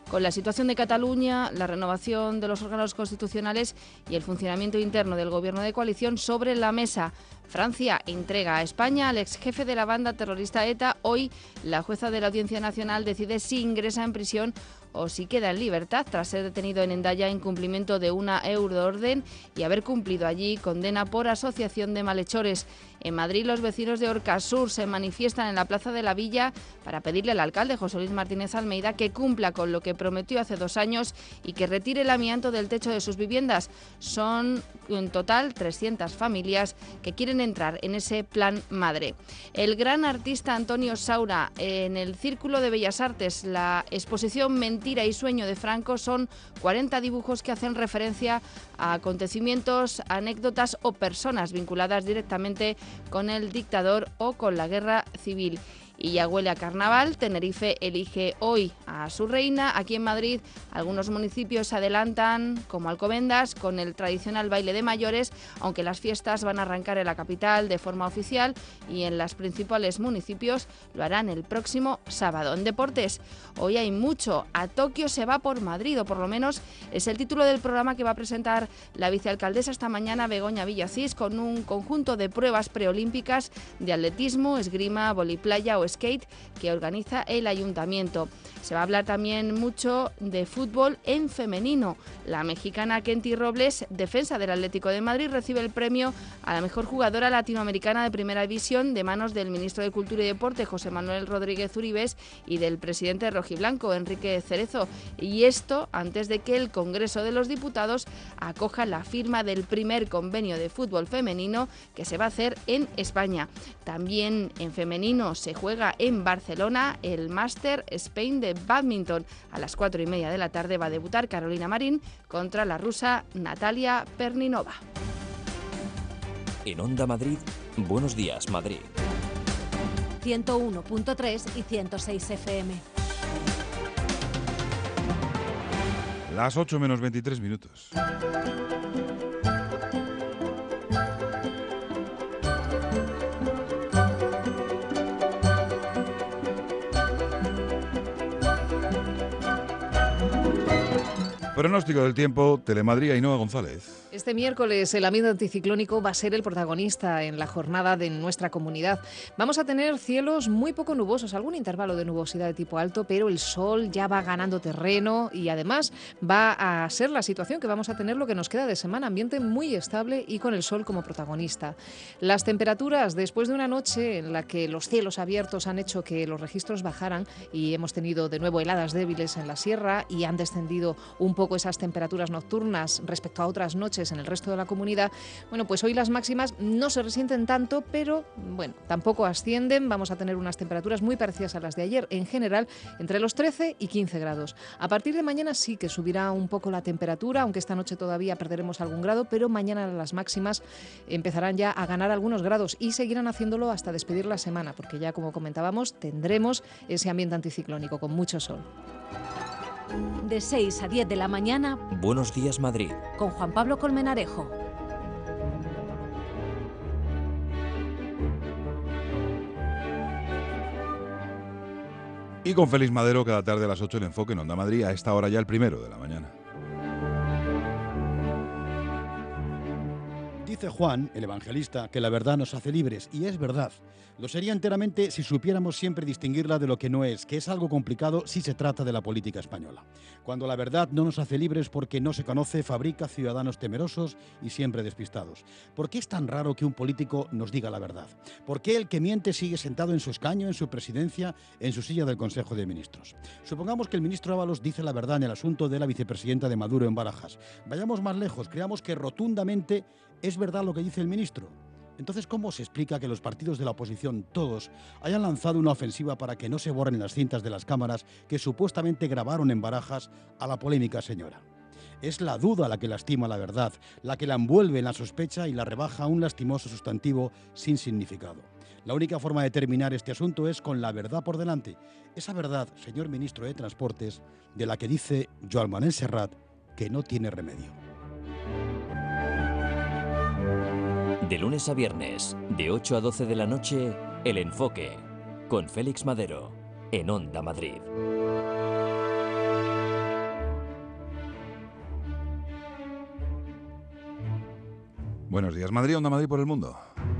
con la situación de Cataluña, la renovación de los órganos constitucionales y el funcionamiento interno del gobierno de coalición sobre la mesa. Francia entrega a España al ex jefe de la banda terrorista ETA. Hoy la jueza de la Audiencia Nacional decide si ingresa en prisión o si queda en libertad tras ser detenido en Hendaya en cumplimiento de una euroorden y haber cumplido allí condena por asociación de malhechores. En Madrid, los vecinos de Orcasur se manifiestan en la Plaza de la Villa para pedirle al alcalde José Luis Martínez Almeida que cumpla con lo que prometió hace 2 años y que retire el amianto del techo de sus viviendas. Son en total 300 familias que quieren entrar en ese plan madre. El gran artista Antonio Saura en el Círculo de Bellas Artes, la exposición Mentira y Sueño de Franco, son 40 dibujos que hacen referencia a acontecimientos, anécdotas o personas vinculadas directamente con el dictador o con la guerra civil. Y ya huele a carnaval. Tenerife elige hoy a su reina. Aquí en Madrid algunos municipios se adelantan, como Alcobendas, con el tradicional baile de mayores, aunque las fiestas van a arrancar en la capital de forma oficial y en los principales municipios lo harán el próximo sábado. En deportes, hoy hay mucho. A Tokio se va por Madrid, o por lo menos es el título del programa que va a presentar la vicealcaldesa esta mañana, Begoña Villacís, con un conjunto de pruebas preolímpicas de atletismo, esgrima, voliplaya o skate que organiza el ayuntamiento. Se va a hablar también mucho de fútbol en femenino. La mexicana Kenty Robles, defensa del Atlético de Madrid, recibe el premio a la mejor jugadora latinoamericana de Primera División de manos del ministro de Cultura y Deporte, José Manuel Rodríguez Uribes, y del presidente rojiblanco, Enrique Cerezo. Y esto antes de que el Congreso de los Diputados acoja la firma del primer convenio de fútbol femenino que se va a hacer en España. También en femenino se juega en Barcelona el Master Spain de Badminton. A las 4:30 de la tarde va a debutar Carolina Marín contra la rusa Natalia Perninova. En Onda Madrid, Buenos Días Madrid. 101.3 y 106 FM. Las 8 menos 23 minutos. Pronóstico del tiempo, Telemadrid, Ainhoa González. Este miércoles el ambiente anticiclónico va a ser el protagonista en la jornada de nuestra comunidad. Vamos a tener cielos muy poco nubosos, algún intervalo de nubosidad de tipo alto, pero el sol ya va ganando terreno y además va a ser la situación que vamos a tener lo que nos queda de semana, ambiente muy estable y con el sol como protagonista. Las temperaturas, después de una noche en la que los cielos abiertos han hecho que los registros bajaran y hemos tenido de nuevo heladas débiles en la sierra y han descendido un poco esas temperaturas nocturnas respecto a otras noches en el resto de la comunidad, bueno, pues hoy las máximas no se resienten tanto, pero bueno, tampoco ascienden. Vamos a tener unas temperaturas muy parecidas a las de ayer, en general entre los 13 y 15 grados. A partir de mañana sí que subirá un poco la temperatura, aunque esta noche todavía perderemos algún grado, pero mañana las máximas empezarán ya a ganar algunos grados y seguirán haciéndolo hasta despedir la semana, porque ya, como comentábamos, tendremos ese ambiente anticiclónico con mucho sol. De 6 a 10 de la mañana, Buenos Días Madrid. Con Juan Pablo Colmenarejo. Y con Félix Madero cada tarde a las 8 el enfoque en Onda Madrid, a esta hora ya el 1 de la mañana. Dice Juan, el evangelista, que la verdad nos hace libres, y es verdad. Lo sería enteramente si supiéramos siempre distinguirla de lo que no es, que es algo complicado si se trata de la política española. Cuando la verdad no nos hace libres porque no se conoce, fabrica ciudadanos temerosos y siempre despistados. ¿Por qué es tan raro que un político nos diga la verdad? ¿Por qué el que miente sigue sentado en su escaño, en su presidencia, en su silla del Consejo de Ministros? Supongamos que el ministro Ábalos dice la verdad en el asunto de la vicepresidenta de Maduro en Barajas. Vayamos más lejos, creamos que rotundamente es verdad lo que dice el ministro. Entonces, ¿cómo se explica que los partidos de la oposición, todos, hayan lanzado una ofensiva para que no se borren las cintas de las cámaras que supuestamente grabaron en Barajas a la polémica señora? Es la duda la que lastima la verdad, la que la envuelve en la sospecha y la rebaja a un lastimoso sustantivo sin significado. La única forma de terminar este asunto es con la verdad por delante. Esa verdad, señor ministro de Transportes, de la que dice Joan Manuel Serrat que no tiene remedio. De lunes a viernes, de 8 a 12 de la noche, El Enfoque, con Félix Madero, en Onda Madrid. Buenos días, Madrid, Onda Madrid por el mundo.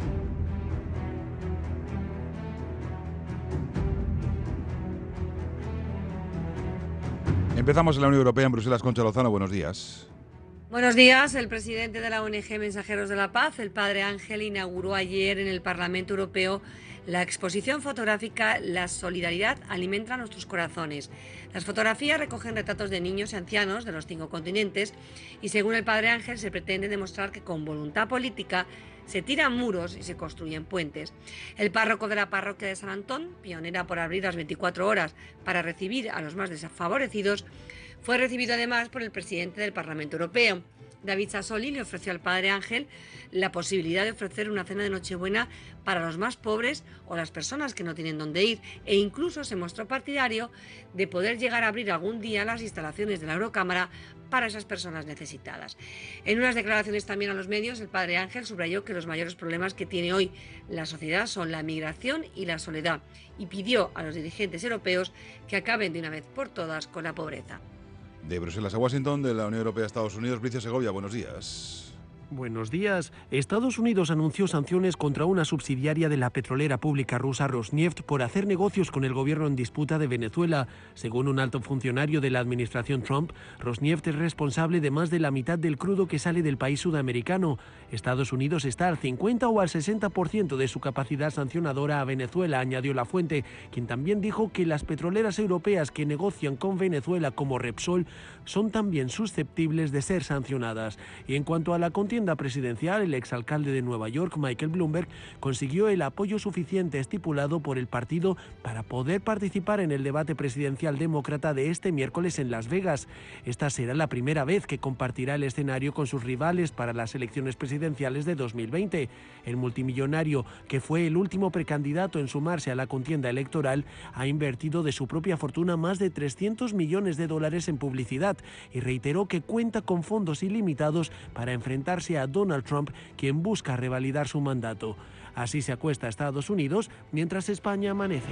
Empezamos en la Unión Europea, en Bruselas. Concha Lozano, buenos días. Buenos días. El presidente de la ONG Mensajeros de la Paz, el padre Ángel, inauguró ayer en el Parlamento Europeo la exposición fotográfica La solidaridad alimenta nuestros corazones. Las fotografías recogen retratos de niños y ancianos de los 5 continentes y, según el padre Ángel, se pretende demostrar que con voluntad política se tiran muros y se construyen puentes. El párroco de la parroquia de San Antón, pionera por abrir las 24 horas para recibir a los más desfavorecidos, fue recibido además por el presidente del Parlamento Europeo. David Sassoli le ofreció al padre Ángel la posibilidad de ofrecer una cena de Nochebuena para los más pobres o las personas que no tienen dónde ir, e incluso se mostró partidario de poder llegar a abrir algún día las instalaciones de la Eurocámara para esas personas necesitadas. En unas declaraciones también a los medios, el padre Ángel subrayó que los mayores problemas que tiene hoy la sociedad son la migración y la soledad, y pidió a los dirigentes europeos que acaben de una vez por todas con la pobreza. De Bruselas a Washington, de la Unión Europea a Estados Unidos, Bricio Segovia, buenos días. Buenos días. Estados Unidos anunció sanciones contra una subsidiaria de la petrolera pública rusa Rosneft por hacer negocios con el gobierno en disputa de Venezuela. Según un alto funcionario de la administración Trump, Rosneft es responsable de más de la mitad del crudo que sale del país sudamericano. Estados Unidos está al 50 o al 60% de su capacidad sancionadora a Venezuela, añadió la fuente, quien también dijo que las petroleras europeas que negocian con Venezuela como Repsol son también susceptibles de ser sancionadas. Y en cuanto a la contienda presidencial, el exalcalde de Nueva York, Michael Bloomberg, consiguió el apoyo suficiente estipulado por el partido para poder participar en el debate presidencial demócrata de este miércoles en Las Vegas. Esta será la primera vez que compartirá el escenario con sus rivales para las elecciones presidenciales de 2020. El multimillonario, que fue el último precandidato en sumarse a la contienda electoral, ha invertido de su propia fortuna más de $300 millones en publicidad y reiteró que cuenta con fondos ilimitados para enfrentarse a Donald Trump, quien busca revalidar su mandato. Así se acuesta Estados Unidos mientras España amanece.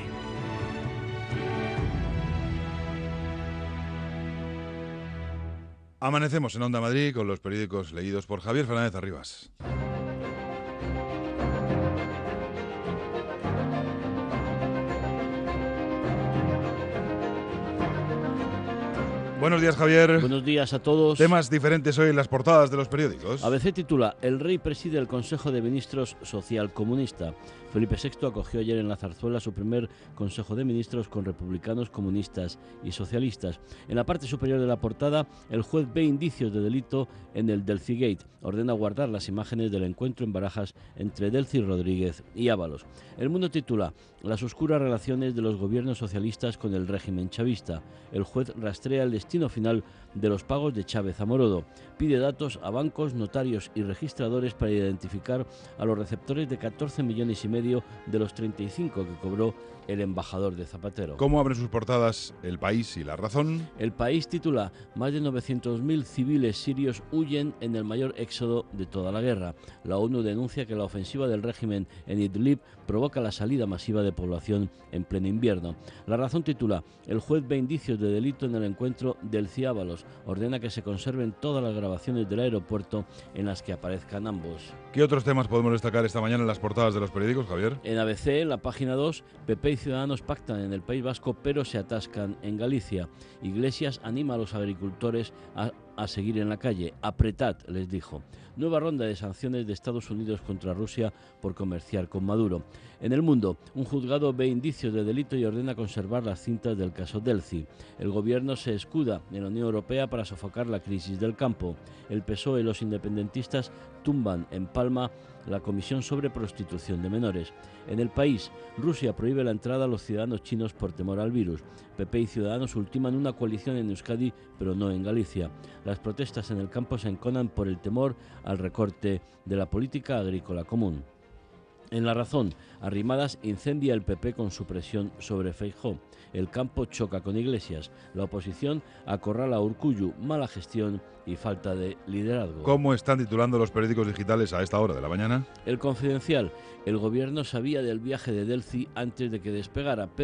Amanecemos en Onda Madrid con los periódicos leídos por Javier Fernández Arribas. Buenos días, Javier. Buenos días a todos. Temas diferentes hoy en las portadas de los periódicos. ABC titula: El rey preside el Consejo de Ministros socialcomunista. Felipe VI acogió ayer en la Zarzuela su primer Consejo de Ministros con republicanos, comunistas y socialistas. En la parte superior de la portada, el juez ve indicios de delito en el Delcy Gate. Ordena guardar las imágenes del encuentro en Barajas entre Delcy Rodríguez y Ábalos. El Mundo titula: Las oscuras relaciones de los gobiernos socialistas con el régimen chavista. El juez rastrea el destino final de los pagos de Chávez a Morodo. Pide datos a bancos, notarios y registradores para identificar a los receptores de 14,5 millones de los 35 que cobró el embajador de Zapatero. ¿Cómo abren sus portadas El País y La Razón? El País titula: Más de 900.000 civiles sirios huyen en el mayor éxodo de toda la guerra. La ONU denuncia que la ofensiva del régimen en Idlib provoca la salida masiva de población en pleno invierno. La Razón titula: El juez ve indicios de delito en el encuentro del Ábalos. Ordena que se conserven todas las grabaciones del aeropuerto en las que aparezcan ambos. ¿Qué otros temas podemos destacar esta mañana en las portadas de los periódicos, Javier? En ABC, en la página 2, PP y Ciudadanos pactan en el País Vasco pero se atascan en Galicia. Iglesias anima a los agricultores a seguir en la calle. Apretad, les dijo. Nueva ronda de sanciones de Estados Unidos contra Rusia por comerciar con Maduro. En El Mundo, un juzgado ve indicios de delito y ordena conservar las cintas del caso Delcy. El gobierno se escuda en la Unión Europea para sofocar la crisis del campo. El PSOE y los independentistas tumban en Palma la Comisión sobre Prostitución de Menores. En El País, Rusia prohíbe la entrada a los ciudadanos chinos por temor al virus. PP y Ciudadanos ultiman una coalición en Euskadi, pero no en Galicia. Las protestas en el campo se enconan por el temor al recorte de la política agrícola común. En La Razón, Arrimadas incendia el PP con su presión sobre Feijóo. El campo choca con Iglesias. La oposición acorrala a Urkullu, mala gestión y falta de liderazgo. ¿Cómo están titulando los periódicos digitales a esta hora de la mañana? El Confidencial: el gobierno sabía del viaje de Delcy antes de que despegara, pero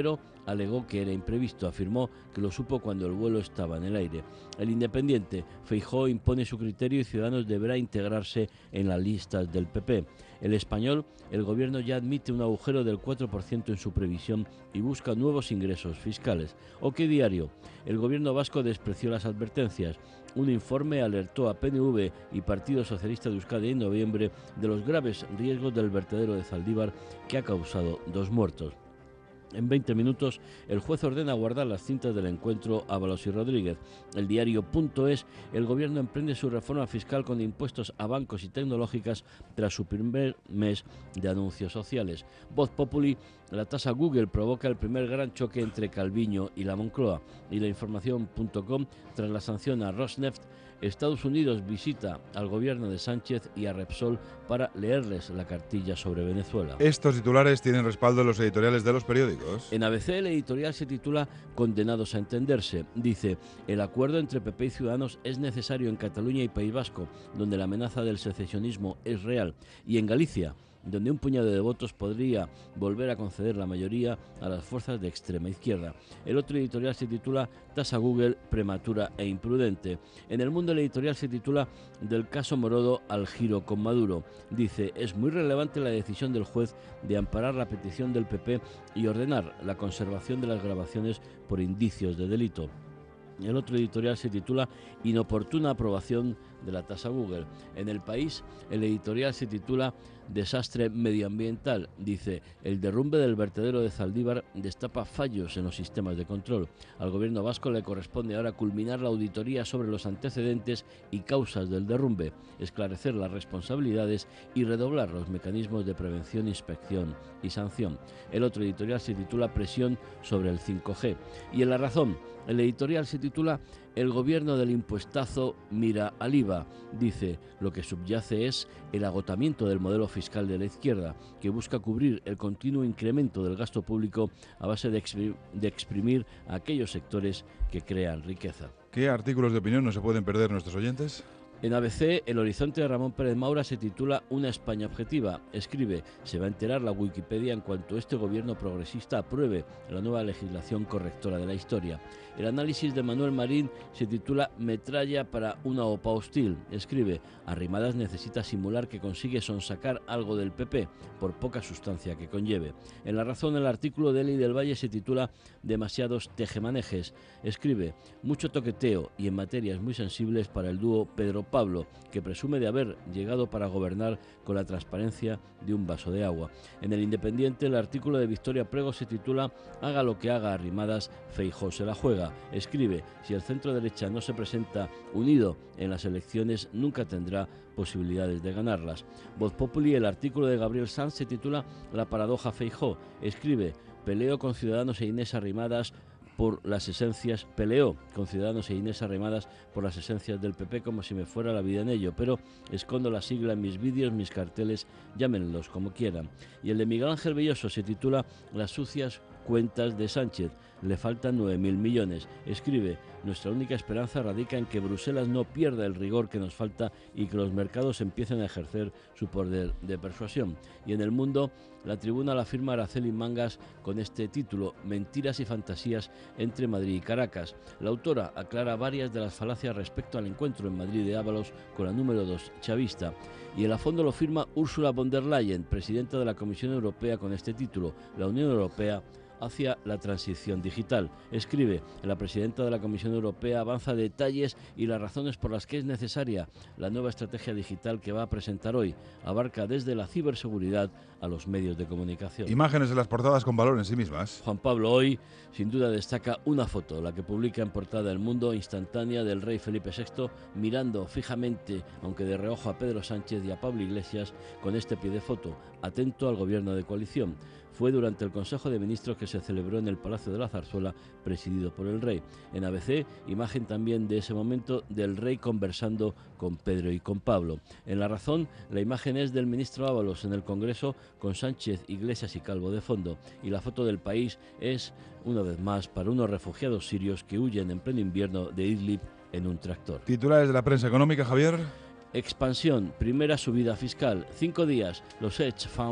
alegó que era imprevisto. Afirmó que lo supo cuando el vuelo estaba en el aire. El Independiente: Feijóo impone su criterio y Ciudadanos deberá integrarse en las listas del PP. El Español: el gobierno ya admite un agujero del 4% en su previsión y busca nuevos ingresos fiscales. ¿O qué diario? El gobierno vasco despreció las advertencias. Un informe alertó a PNV y Partido Socialista de Euskadi en noviembre de los graves riesgos del vertedero de Zaldívar, que ha causado 2 muertos. En 20 minutos, el juez ordena guardar las cintas del encuentro Ábalos y Rodríguez. El diario.es: el gobierno emprende su reforma fiscal con impuestos a bancos y tecnológicas tras su primer mes de anuncios sociales. Voz Populi: la tasa Google provoca el primer gran choque entre Calviño y la Moncloa. Y la información.com: tras la sanción a Rosneft, Estados Unidos visita al gobierno de Sánchez y a Repsol para leerles la cartilla sobre Venezuela. Estos titulares tienen respaldo en los editoriales de los periódicos. En ABC, el editorial se titula Condenados a entenderse. Dice: el acuerdo entre PP y Ciudadanos es necesario en Cataluña y País Vasco, donde la amenaza del secesionismo es real, y en Galicia, donde un puñado de votos podría volver a conceder la mayoría a las fuerzas de extrema izquierda. El otro editorial se titula Tasa Google prematura e imprudente. En El Mundo, el editorial se titula Del caso Morodo al giro con Maduro. Dice: es muy relevante la decisión del juez de amparar la petición del PP y ordenar la conservación de las grabaciones por indicios de delito. El otro editorial se titula Inoportuna aprobación de la tasa Google. En El País, el editorial se titula Desastre medioambiental. Dice: el derrumbe del vertedero de Zaldívar destapa fallos en los sistemas de control. Al gobierno vasco le corresponde ahora culminar la auditoría sobre los antecedentes y causas del derrumbe, esclarecer las responsabilidades y redoblar los mecanismos de prevención, inspección y sanción. El otro editorial se titula Presión sobre el 5G. Y en La Razón, el editorial se titula El gobierno del impuestazo mira al IVA. Dice: lo que subyace es el agotamiento del modelo fiscal de la izquierda, que busca cubrir el continuo incremento del gasto público a base de exprimir a aquellos sectores que crean riqueza. ¿Qué artículos de opinión no se pueden perder nuestros oyentes? En ABC, El Horizonte de Ramón Pérez Maura se titula Una España objetiva. Escribe: se va a enterar la Wikipedia en cuanto este gobierno progresista apruebe la nueva legislación correctora de la historia. El análisis de Manuel Marín se titula Metralla para una OPA hostil. Escribe: Arrimadas necesita simular que consigue sonsacar algo del PP, por poca sustancia que conlleve. En La Razón, el artículo de Eli del Valle se titula Demasiados tejemanejes. Escribe: mucho toqueteo y en materias muy sensibles para el dúo Pedro Pablo, que presume de haber llegado para gobernar con la transparencia de un vaso de agua. En El Independiente, el artículo de Victoria Prego se titula Haga lo que haga Arrimadas, Feijóo se la juega. Escribe: si el centro derecha no se presenta unido en las elecciones, nunca tendrá posibilidades de ganarlas. Voz Populi, el artículo de Gabriel Sanz se titula La paradoja Feijóo. Escribe: peleo con Ciudadanos e Inés Arrimadas por las esencias, peleó con Ciudadanos e Inés Arrimadas por las esencias del PP como si me fuera la vida en ello, pero escondo la sigla en mis vídeos, mis carteles, llámenlos como quieran. Y el de Miguel Ángel Belloso se titula Las sucias cuentas de Sánchez. Le faltan 9.000 millones. Escribe: nuestra única esperanza radica en que Bruselas no pierda el rigor que nos falta y que los mercados empiecen a ejercer su poder de persuasión. Y en El Mundo, la tribuna la firma Araceli Mangas con este título: Mentiras y fantasías entre Madrid y Caracas. La autora aclara varias de las falacias respecto al encuentro en Madrid de Ábalos con la número 2 chavista. Y el a fondo lo firma Ursula von der Leyen, presidenta de la Comisión Europea, con este título: La Unión Europea hacia la transición digital. Escribe: la presidenta de la Comisión Europea avanza detalles y las razones por las que es necesaria la nueva estrategia digital que va a presentar hoy. Abarca desde la ciberseguridad a los medios de comunicación. Imágenes de las portadas con valor en sí mismas. Juan Pablo hoy sin duda destaca una foto, la que publica en portada El Mundo, instantánea del rey Felipe VI mirando fijamente, aunque de reojo, a Pedro Sánchez y a Pablo Iglesias con este pie de foto: atento al gobierno de coalición. Fue durante el Consejo de Ministros que se celebró en el Palacio de la Zarzuela, presidido por el rey. En ABC, imagen también de ese momento del rey conversando con Pedro y con Pablo. En La Razón, la imagen es del ministro Ábalos en el Congreso, con Sánchez, Iglesias y Calvo de fondo. Y la foto del País es, una vez más, para unos refugiados sirios que huyen en pleno invierno de Idlib en un tractor. Titulares de la prensa económica, Javier. Expansión, primera subida fiscal. 5 días, los hedge funds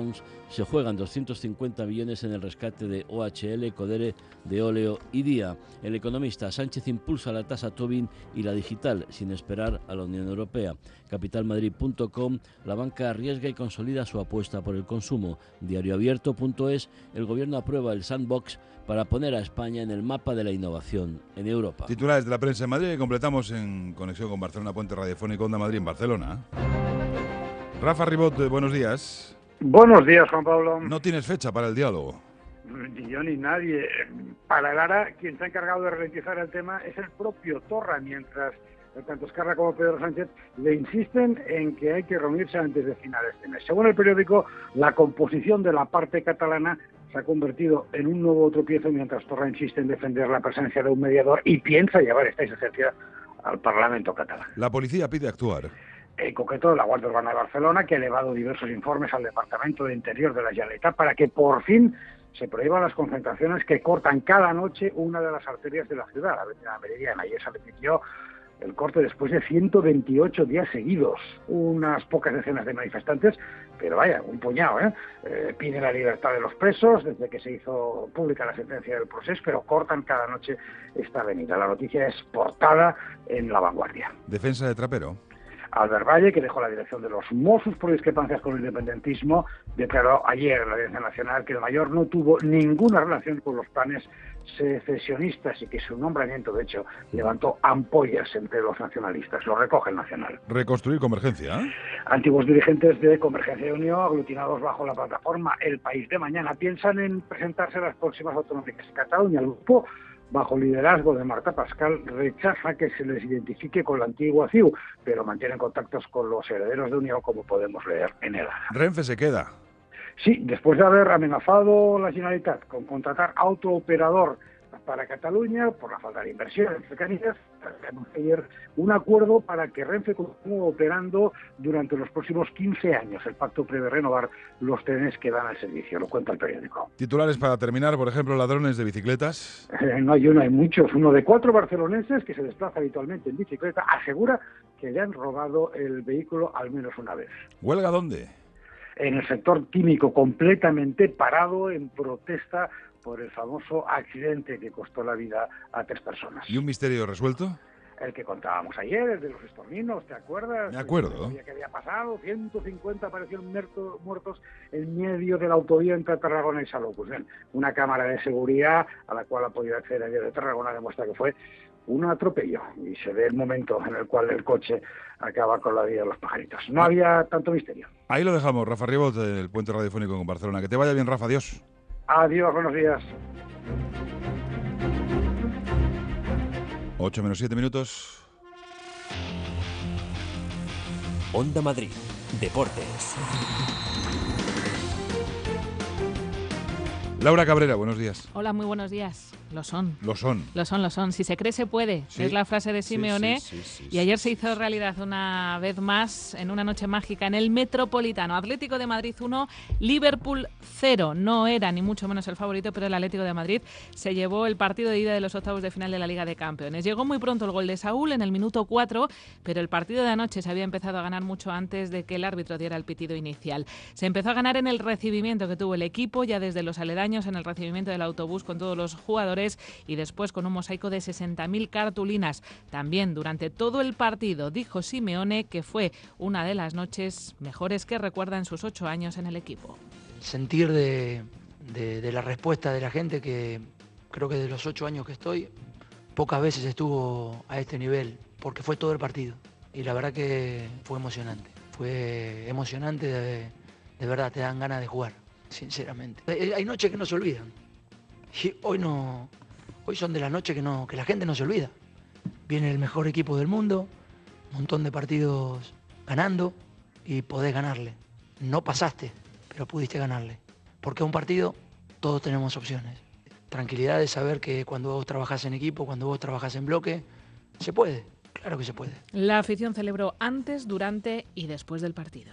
se juegan 250 millones en el rescate de OHL, Codere, de Óleo y Día. El Economista: Sánchez impulsa la tasa Tobin y la digital sin esperar a la Unión Europea. Capitalmadrid.com: la banca arriesga y consolida su apuesta por el consumo. Diarioabierto.es: el gobierno aprueba el sandbox para poner a España en el mapa de la innovación en Europa. Titulares de la prensa en Madrid, que completamos en conexión con Barcelona, puente radiofónico Onda Madrid en Barcelona. Rafa Ribot, buenos días. Buenos días, Juan Pablo. No tienes fecha para el diálogo. Ni yo ni nadie. Para el ARA, quien se ha encargado de ralentizar el tema es el propio Torra, mientras tanto Esquerra como Pedro Sánchez le insisten en que hay que reunirse antes de finales de mes. Según el periódico, la composición de la parte catalana se ha convertido en un nuevo tropiezo, mientras Torra insiste en defender la presencia de un mediador y piensa llevar esta exigencia al Parlamento catalán. La policía pide actuar. En concreto, la Guardia Urbana de Barcelona, que ha elevado diversos informes al Departamento de Interior de la Generalitat para que por fin se prohíban las concentraciones que cortan cada noche una de las arterias de la ciudad, la Meridiana. Ayer se repitió el corte después de 128 días seguidos. Unas pocas decenas de manifestantes, pero vaya, un puñado, piden la libertad de los presos desde que se hizo pública la sentencia del proceso, pero cortan cada noche esta avenida. La noticia es portada en La Vanguardia. Defensa de Trapero. Albert Valle, que dejó la dirección de los Mossos por discrepancias con el independentismo, declaró ayer en la Audiencia Nacional que el mayor no tuvo ninguna relación con los planes secesionistas y que su nombramiento, de hecho, levantó ampollas entre los nacionalistas. Lo recoge el Nacional. Reconstruir Convergencia. Antiguos dirigentes de Convergencia y Unión, aglutinados bajo la plataforma El País de Mañana, piensan en presentarse a las próximas autonómicas. Cataluña, el grupo, bajo liderazgo de Marta Pascal, rechaza que se les identifique con la antigua CiU, pero mantienen contactos con los herederos de Unión, como podemos leer en el ARA. Renfe se queda. Sí, después de haber amenazado la Generalitat con contratar autooperador para Cataluña por la falta de inversión en cercanías, anunció ayer un acuerdo para que Renfe continúe operando durante los próximos 15 años. El pacto prevé renovar los trenes que dan al servicio, lo cuenta el periódico. Titulares para terminar, por ejemplo, ladrones de bicicletas. No hay uno, hay muchos. Uno de 4 barceloneses que se desplaza habitualmente en bicicleta asegura que le han robado el vehículo al menos una vez. ¿Huelga dónde? En el sector químico, completamente parado en protesta por el famoso accidente que costó la vida a 3 personas. ¿Y un misterio resuelto? El que contábamos ayer, el de los estorninos, ¿te acuerdas? Me acuerdo. ¿Qué había pasado? 150 aparecieron muertos en medio de la autovía entre Tarragona y Salou. Pues bien, una cámara de seguridad a la cual ha podido acceder ayer de Tarragona demuestra que fue un atropello y se ve el momento en el cual el coche acaba con la vida de los pajaritos. No había tanto misterio. Ahí lo dejamos, Rafa Ribot, del puente radiofónico con Barcelona. Que te vaya bien, Rafa. Adiós. Adiós, buenos días. 8 menos 7 minutos. Onda Madrid, Deportes. Laura Cabrera, buenos días. Hola, muy buenos días. Lo son. Lo son. Lo son, lo son. Si se cree, se puede. Sí. Es la frase de Simeone. Sí. Y ayer se hizo realidad una vez más en una noche mágica en el Metropolitano. Atlético de Madrid 1, Liverpool 0. No era ni mucho menos el favorito, pero el Atlético de Madrid se llevó el partido de ida de los octavos de final de la Liga de Campeones. Llegó muy pronto el gol de Saúl en el minuto 4, pero el partido de anoche se había empezado a ganar mucho antes de que el árbitro diera el pitido inicial. Se empezó a ganar en el recibimiento que tuvo el equipo, ya desde los aledaños, en el recibimiento del autobús con todos los jugadores, y después con un mosaico de 60.000 cartulinas. También durante todo el partido dijo Simeone que fue una de las noches mejores que recuerda en sus 8 años en el equipo. Sentir de la respuesta de la gente, que creo que de los 8 años que estoy, pocas veces estuvo a este nivel, porque fue todo el partido. Y la verdad que fue emocionante. Fue emocionante, de verdad, te dan ganas de jugar, sinceramente. Hay noches que no se olvidan. Y hoy son de las noches que la gente no se olvida. Viene el mejor equipo del mundo, un montón de partidos ganando y podés ganarle. No pasaste, pero pudiste ganarle. Porque un partido todos tenemos opciones. Tranquilidad de saber que cuando vos trabajás en equipo, cuando vos trabajás en bloque, se puede, claro que se puede. La afición celebró antes, durante y después del partido.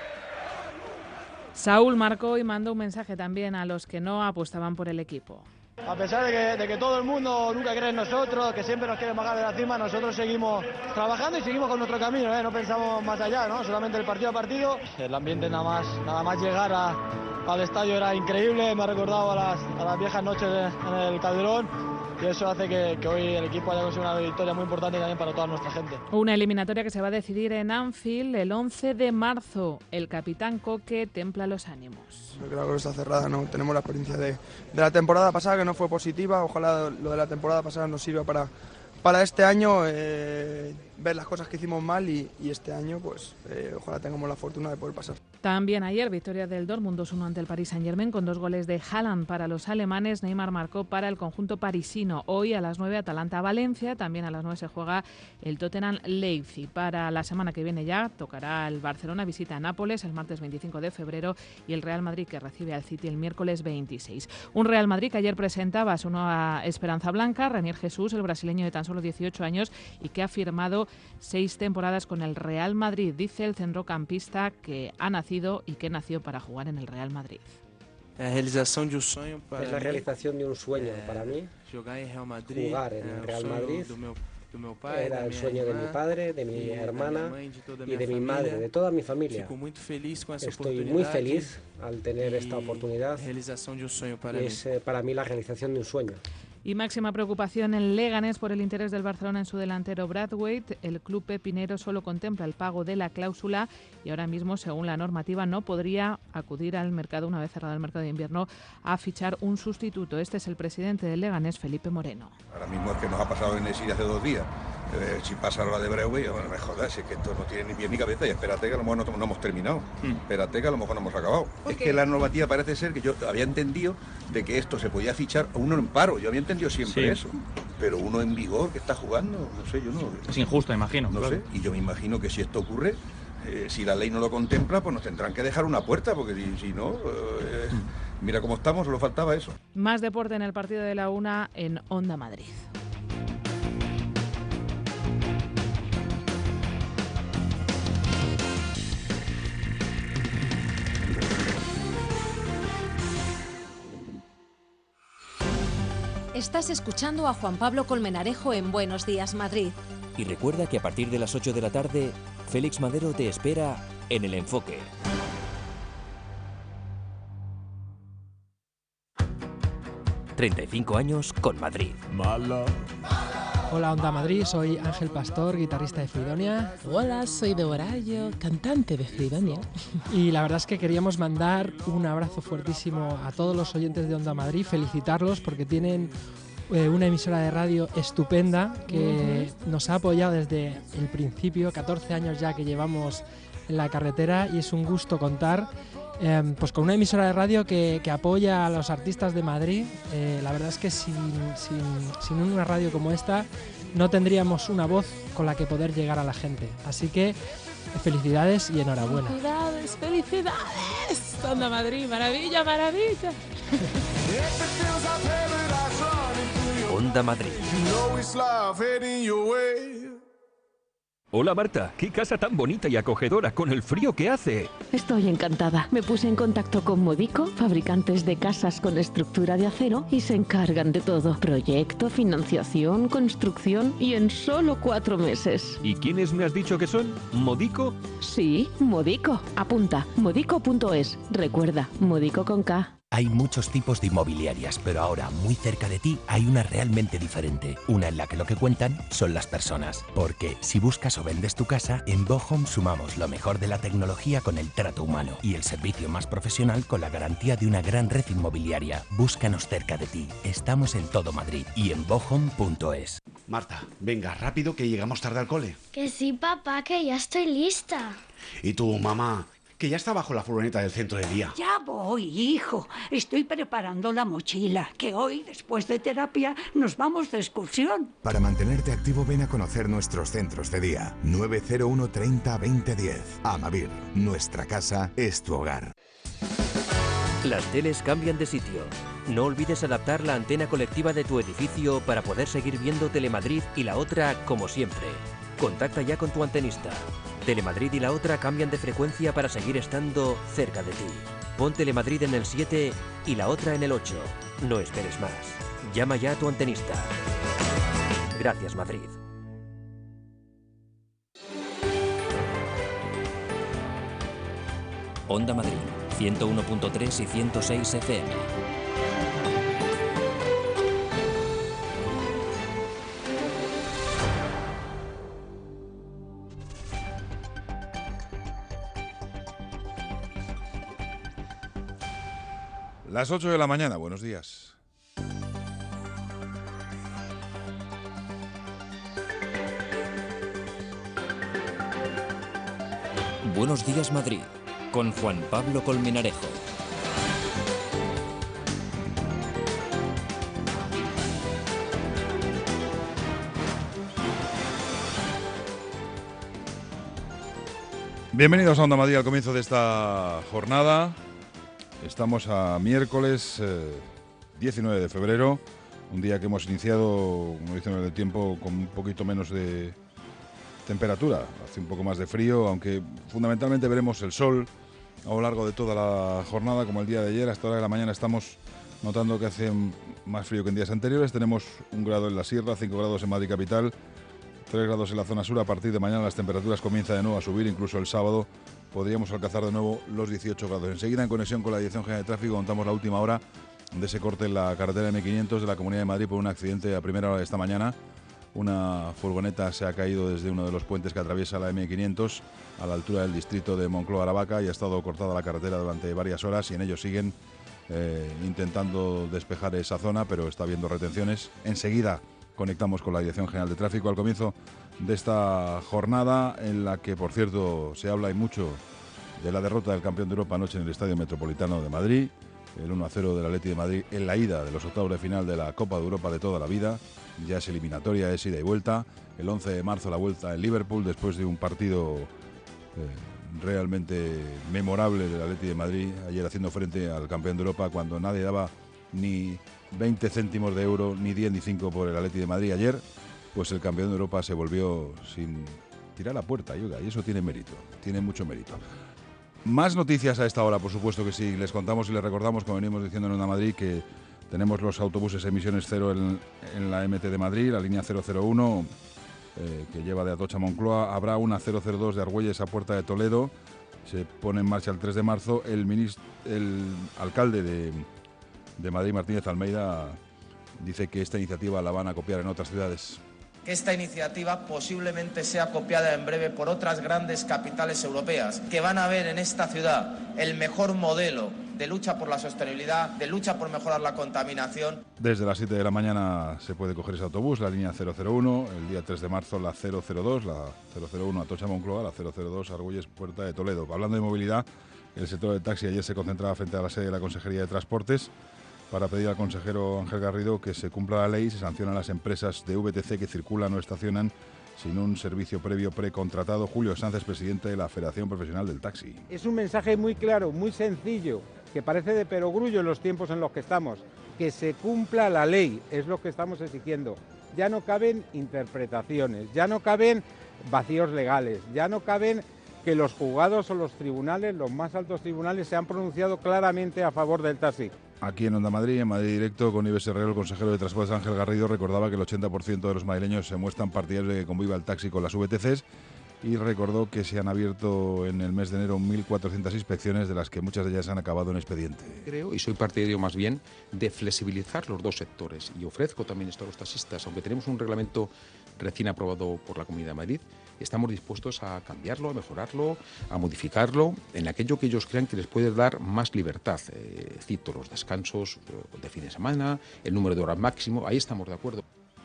Saúl marcó y mandó un mensaje también a los que no apostaban por el equipo. A pesar de que todo el mundo nunca cree en nosotros, que siempre nos quiere bajar de la cima, nosotros seguimos trabajando y seguimos con nuestro camino, no pensamos más allá, ¿no? Solamente el partido a partido. El ambiente nada más llegar al estadio era increíble, me ha recordado a las viejas noches en el Calderón. Y eso hace que hoy el equipo haya conseguido una victoria muy importante también para toda nuestra gente. Una eliminatoria que se va a decidir en Anfield el 11 de marzo. El capitán Coque templa los ánimos. Creo que la cosa está cerrada, ¿no? Tenemos la experiencia de la temporada pasada que no fue positiva. Ojalá lo de la temporada pasada nos sirva para este año ver las cosas que hicimos mal y este año pues ojalá tengamos la fortuna de poder pasar. También ayer victoria del Dortmund 2-1 ante el Paris Saint-Germain con 2 goles de Haaland para los alemanes. Neymar marcó para el conjunto parisino. Hoy a las 9 Atalanta-Valencia, también a las 9 se juega el Tottenham-Leipzig. Para la semana que viene ya tocará el Barcelona, visita a Nápoles el martes 25 de febrero y el Real Madrid que recibe al City el miércoles 26. Un Real Madrid que ayer presentaba a su nueva esperanza blanca, Ranier Jesús, el brasileño de tan solo 18 años y que ha firmado 6 temporadas con el Real Madrid. Dice el centrocampista que ha nacido y que nació para jugar en el Real Madrid. Es la realización de un sueño para mí, jugar en el Real Madrid. Era el sueño de mi padre, de mi hermana y de mi madre, de toda mi familia. Estoy muy feliz al tener esta oportunidad. Es para mí la realización de un sueño. Y máxima preocupación en Leganés por el interés del Barcelona en su delantero Braithwaite. El club pepinero solo contempla el pago de la cláusula y ahora mismo, según la normativa, no podría acudir al mercado, una vez cerrado el mercado de invierno, a fichar un sustituto. Este es el presidente del Leganés, Felipe Moreno. Ahora mismo es que nos ha pasado en Nesiri hace 2 días. Si pasa ahora de Braithwaite, bueno, me jodas, es que esto no tiene ni pie ni cabeza y espérate que a lo mejor no hemos terminado. Espérate que a lo mejor no hemos acabado. Es que la normativa parece ser que yo había entendido de que esto se podía fichar a uno en paro. Yo había entendido siempre eso. Pero uno en vigor que está jugando, no sé, yo no. Es injusto, imagino. No sé. Y yo me imagino que si esto ocurre, si la ley no lo contempla, pues nos tendrán que dejar una puerta, porque si no, mira cómo estamos, solo faltaba eso. Más deporte en el partido de la 1 en Onda Madrid. Estás escuchando a Juan Pablo Colmenarejo en Buenos Días Madrid. Y recuerda que a partir de las 8 de la tarde, Félix Madero te espera en El Enfoque. ...35 años con Madrid. Hola Onda Madrid, soy Ángel Pastor, guitarrista de Fridonia. Hola, soy Débora Ayo, cantante de Fridonia. Y la verdad es que queríamos mandar un abrazo fuertísimo a todos los oyentes de Onda Madrid, felicitarlos porque tienen una emisora de radio estupenda que nos ha apoyado desde el principio, 14 años ya que llevamos en la carretera y es un gusto contar pues con una emisora de radio que apoya a los artistas de Madrid. La verdad es que sin una radio como esta no tendríamos una voz con la que poder llegar a la gente. Así que felicidades y enhorabuena. ¡Felicidades! Onda Madrid, maravilla, maravilla. Onda Madrid. Hola Marta, qué casa tan bonita y acogedora con el frío que hace. Estoy encantada. Me puse en contacto con Modico, fabricantes de casas con estructura de acero, y se encargan de todo. Proyecto, financiación, construcción y en solo 4 meses. ¿Y quiénes me has dicho que son? ¿Modico? Sí, Modico. Apunta, modico.es. Recuerda, Modico con K. Hay muchos tipos de inmobiliarias, pero ahora, muy cerca de ti, hay una realmente diferente. Una en la que lo que cuentan son las personas. Porque si buscas o vendes tu casa, en Bohome sumamos lo mejor de la tecnología con el trato humano y el servicio más profesional con la garantía de una gran red inmobiliaria. Búscanos cerca de ti. Estamos en todo Madrid y en bohome.es. Marta, venga, rápido que llegamos tarde al cole. Que sí, papá, que ya estoy lista. ¿Y tu mamá? Que ya está bajo la furgoneta del centro de día. Ya voy, hijo. Estoy preparando la mochila, que hoy, después de terapia, nos vamos de excursión. Para mantenerte activo, ven a conocer nuestros centros de día. 901 30 20 10. Amavir, nuestra casa es tu hogar. Las teles cambian de sitio. No olvides adaptar la antena colectiva de tu edificio para poder seguir viendo Telemadrid y la otra como siempre. Contacta ya con tu antenista. Telemadrid y la otra cambian de frecuencia para seguir estando cerca de ti. Pon Telemadrid en el 7 y la otra en el 8. No esperes más. Llama ya a tu antenista. Gracias, Madrid. Onda Madrid, 101.3 y 106 FM. Las 8 de la mañana, buenos días. Buenos días, Madrid, con Juan Pablo Colmenarejo. Bienvenidos a Onda Madrid al comienzo de esta jornada. Estamos a miércoles 19 de febrero, un día que hemos iniciado, como dicen en el tiempo, con un poquito menos de temperatura, hace un poco más de frío, aunque fundamentalmente veremos el sol a lo largo de toda la jornada, como el día de ayer. Hasta hora de la mañana estamos notando que hace más frío que en días anteriores. Tenemos 1 grado en la sierra, 5 grados en Madrid capital, 3 grados en la zona sur. A partir de mañana las temperaturas comienzan de nuevo a subir, incluso el sábado podríamos alcanzar de nuevo los 18 grados. Enseguida, en conexión con la Dirección General de Tráfico, contamos la última hora de ese corte en la carretera M500 de la Comunidad de Madrid por un accidente a primera hora de esta mañana. Una furgoneta se ha caído desde uno de los puentes que atraviesa la M500 a la altura del distrito de Moncloa-Aravaca y ha estado cortada la carretera durante varias horas, y en ello siguen intentando despejar esa zona, pero está habiendo retenciones. Enseguida conectamos con la Dirección General de Tráfico al comienzo de esta jornada, en la que, por cierto, se habla y mucho de la derrota del campeón de Europa anoche en el Estadio Metropolitano de Madrid, el 1-0 del Atleti de Madrid en la ida de los octavos de final de la Copa de Europa de toda la vida. Ya es eliminatoria, es ida y vuelta. El 11 de marzo la vuelta en Liverpool, después de un partido realmente memorable del Atleti de Madrid, ayer haciendo frente al campeón de Europa cuando nadie daba ni 20 céntimos de euro, ni 10 ni 5 por el Atleti de Madrid. Ayer, pues el campeón de Europa se volvió sin tirar la puerta, Yoga, y eso tiene mérito, tiene mucho mérito. Más noticias a esta hora, por supuesto que sí. Les contamos y les recordamos, como venimos diciendo en Onda Madrid, que tenemos los autobuses emisiones cero en la MT de Madrid, la línea 001, que lleva de Atocha a Moncloa. Habrá una 002 de Argüelles a Puerta de Toledo. Se pone en marcha el 3 de marzo. El alcalde de Madrid, Martínez Almeida, dice que esta iniciativa la van a copiar en otras ciudades. Esta iniciativa posiblemente sea copiada en breve por otras grandes capitales europeas, que van a ver en esta ciudad el mejor modelo de lucha por la sostenibilidad, de lucha por mejorar la contaminación. Desde las 7 de la mañana se puede coger ese autobús, la línea 001, el día 3 de marzo la 002, la 001 Atocha Moncloa, la 002 Argüelles Puerta de Toledo. Hablando de movilidad, el sector del taxi ayer se concentraba frente a la sede de la Consejería de Transportes para pedir al consejero Ángel Garrido que se cumpla la ley y se sancionan a las empresas de VTC que circulan o estacionan sin un servicio previo precontratado. Julio Sánchez, presidente de la Federación Profesional del Taxi. Es un mensaje muy claro, muy sencillo, que parece de perogrullo en los tiempos en los que estamos. Que se cumpla la ley, es lo que estamos exigiendo. Ya no caben interpretaciones, ya no caben vacíos legales, ya no caben que los juzgados o los tribunales, los más altos tribunales, se han pronunciado claramente a favor del taxi. Aquí en Onda Madrid, en Madrid Directo, con Ives Herrero, el consejero de Transportes Ángel Garrido recordaba que el 80% de los madrileños se muestran partidarios de que conviva el taxi con las VTCs, y recordó que se han abierto en el mes de enero 1.400 inspecciones, de las que muchas de ellas han acabado en expediente. Creo, y soy partidario más bien, de flexibilizar los dos sectores, y ofrezco también esto a los taxistas. Aunque tenemos un reglamento recién aprobado por la Comunidad de Madrid, estamos dispuestos a cambiarlo, a mejorarlo, a modificarlo en aquello que ellos crean que les puede dar más libertad. Cito los descansos de fin de semana, el número de horas máximo, ahí estamos de acuerdo.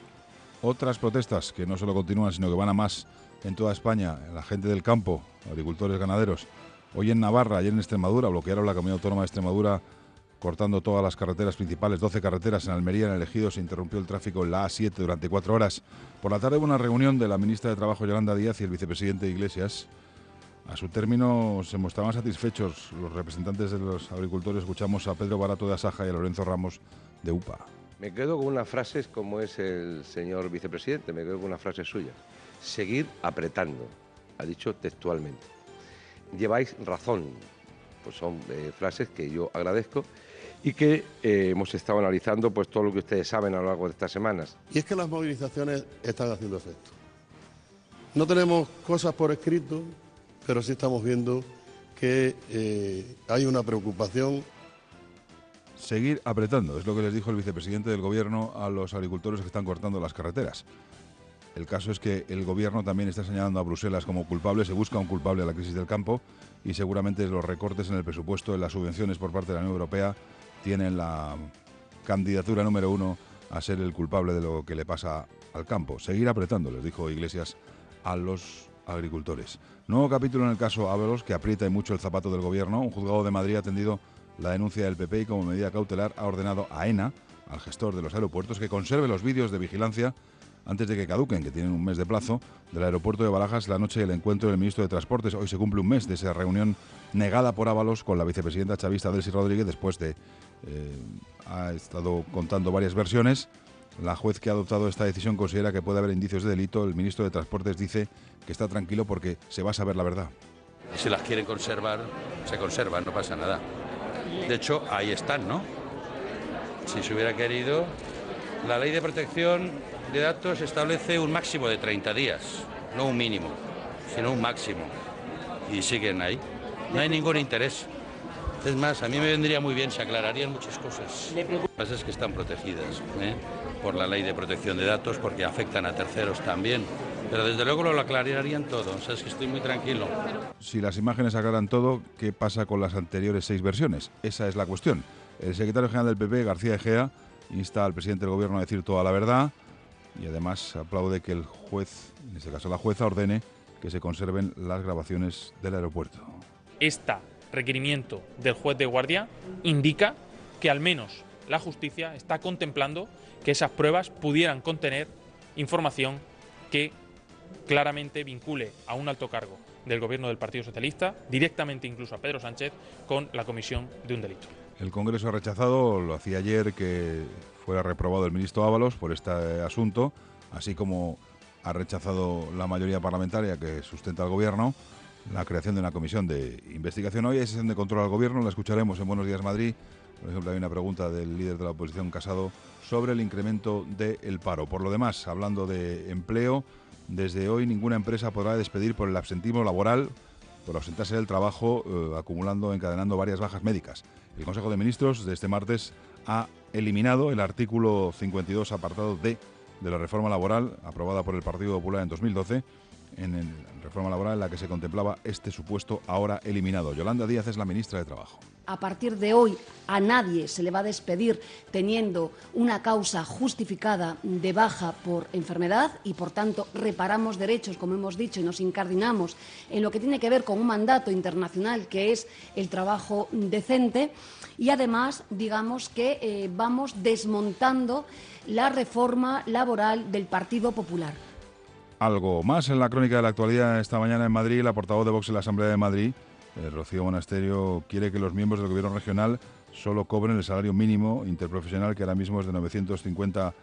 Otras protestas que no solo continúan, sino que van a más en toda España. La gente del campo, agricultores, ganaderos. Hoy en Navarra, ayer en Extremadura, bloquearon la Comunidad Autónoma de Extremadura cortando todas las carreteras principales, 12 carreteras. En Almería, en el Ejido, se interrumpió el tráfico en la A7 durante 4 horas. Por la tarde hubo una reunión de la ministra de Trabajo, Yolanda Díaz, y el vicepresidente Iglesias. A su término se mostraban satisfechos los representantes de los agricultores. Escuchamos a Pedro Barato de Asaja y a Lorenzo Ramos de UPA. Me quedo con unas frases como es el señor vicepresidente, me quedo con una frase suya. Seguir apretando, ha dicho textualmente. Lleváis razón, pues son frases que yo agradezco y que hemos estado analizando pues todo lo que ustedes saben a lo largo de estas semanas. Y es que las movilizaciones están haciendo efecto. No tenemos cosas por escrito, pero sí estamos viendo que hay una preocupación. Seguir apretando, es lo que les dijo el vicepresidente del Gobierno a los agricultores que están cortando las carreteras. El caso es que el Gobierno también está señalando a Bruselas como culpable, se busca un culpable a la crisis del campo y seguramente los recortes en el presupuesto, en las subvenciones por parte de la Unión Europea tienen la candidatura número 1 a ser el culpable de lo que le pasa al campo. Seguir apretando, les dijo Iglesias a los agricultores. Nuevo capítulo en el caso Ábalos, que aprieta y mucho el zapato del Gobierno. Un juzgado de Madrid ha atendido la denuncia del PP y como medida cautelar ha ordenado a AENA, al gestor de los aeropuertos, que conserve los vídeos de vigilancia antes de que caduquen, que tienen un mes de plazo, del aeropuerto de Barajas la noche del encuentro del ministro de Transportes. Hoy se cumple un mes de esa reunión negada por Ábalos con la vicepresidenta chavista Delcy Rodríguez. Después de ha estado contando varias versiones. La juez que ha adoptado esta decisión considera que puede haber indicios de delito. El ministro de Transportes dice que está tranquilo porque se va a saber la verdad. Si las quieren conservar, se conservan, no pasa nada. De hecho, ahí están, ¿no? Si se hubiera querido, la ley de protección de datos establece un máximo de 30 días, no un mínimo, sino un máximo. Y siguen ahí. No hay ningún interés. Es más, a mí me vendría muy bien, se aclararían muchas cosas. Lo que pasa es que están protegidas por la ley de protección de datos porque afectan a terceros también. Pero desde luego lo aclararían todo, o sea, es que estoy muy tranquilo. Si las imágenes aclaran todo, ¿qué pasa con las anteriores 6 versiones? Esa es la cuestión. El secretario general del PP, García Egea, insta al presidente del Gobierno a decir toda la verdad y además aplaude que el juez, en este caso la jueza, ordene que se conserven las grabaciones del aeropuerto. Este requerimiento del juez de guardia indica que al menos la justicia está contemplando que esas pruebas pudieran contener información que claramente vincule a un alto cargo del gobierno del Partido Socialista, directamente incluso a Pedro Sánchez, con la comisión de un delito. El Congreso ha rechazado, lo hacía ayer, que fuera reprobado el ministro Ábalos por este asunto, así como ha rechazado la mayoría parlamentaria que sustenta al Gobierno la creación de una comisión de investigación. Hoy hay sesión de control al Gobierno, la escucharemos en Buenos Días Madrid. Por ejemplo, hay una pregunta del líder de la oposición, Casado, sobre el incremento del paro. Por lo demás, hablando de empleo, desde hoy ninguna empresa podrá despedir por el absentismo laboral, por ausentarse del trabajo, encadenando varias bajas médicas. El Consejo de Ministros de este martes ha eliminado el artículo 52, apartado D, de la reforma laboral aprobada por el Partido Popular en 2012, en la reforma laboral en la que se contemplaba este supuesto ahora eliminado. Yolanda Díaz es la ministra de Trabajo. A partir de hoy a nadie se le va a despedir teniendo una causa justificada de baja por enfermedad y, por tanto, reparamos derechos, como hemos dicho, y nos incardinamos en lo que tiene que ver con un mandato internacional que es el trabajo decente y, además, digamos que vamos desmontando la reforma laboral del Partido Popular. Algo más en la crónica de la actualidad esta mañana en Madrid. La portavoz de Vox en la Asamblea de Madrid, Rocío Monasterio, quiere que los miembros del Gobierno regional solo cobren el salario mínimo interprofesional, que ahora mismo es de 950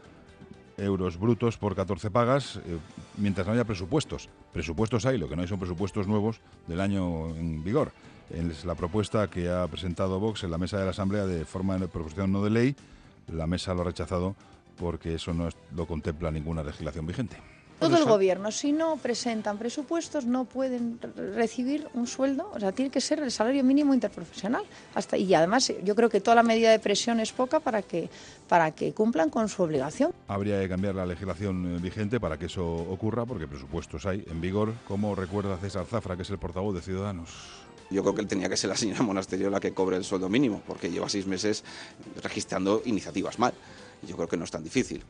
euros brutos por 14 pagas, mientras no haya presupuestos. Presupuestos hay, lo que no hay son presupuestos nuevos del año en vigor. Es la propuesta que ha presentado Vox en la mesa de la Asamblea de forma de proposición no de ley. La mesa lo ha rechazado porque eso no lo contempla ninguna legislación vigente. Todo el gobierno, si no presentan presupuestos, no pueden recibir un sueldo, o sea, tiene que ser el salario mínimo interprofesional. Y además yo creo que toda la medida de presión es poca para que cumplan con su obligación. Habría que cambiar la legislación vigente para que eso ocurra, porque presupuestos hay en vigor, como recuerda César Zafra, que es el portavoz de Ciudadanos. Yo creo que tenía que ser la señora Monasterio la que cobre el sueldo mínimo, porque lleva 6 meses registrando iniciativas mal. Yo creo que no es tan difícil.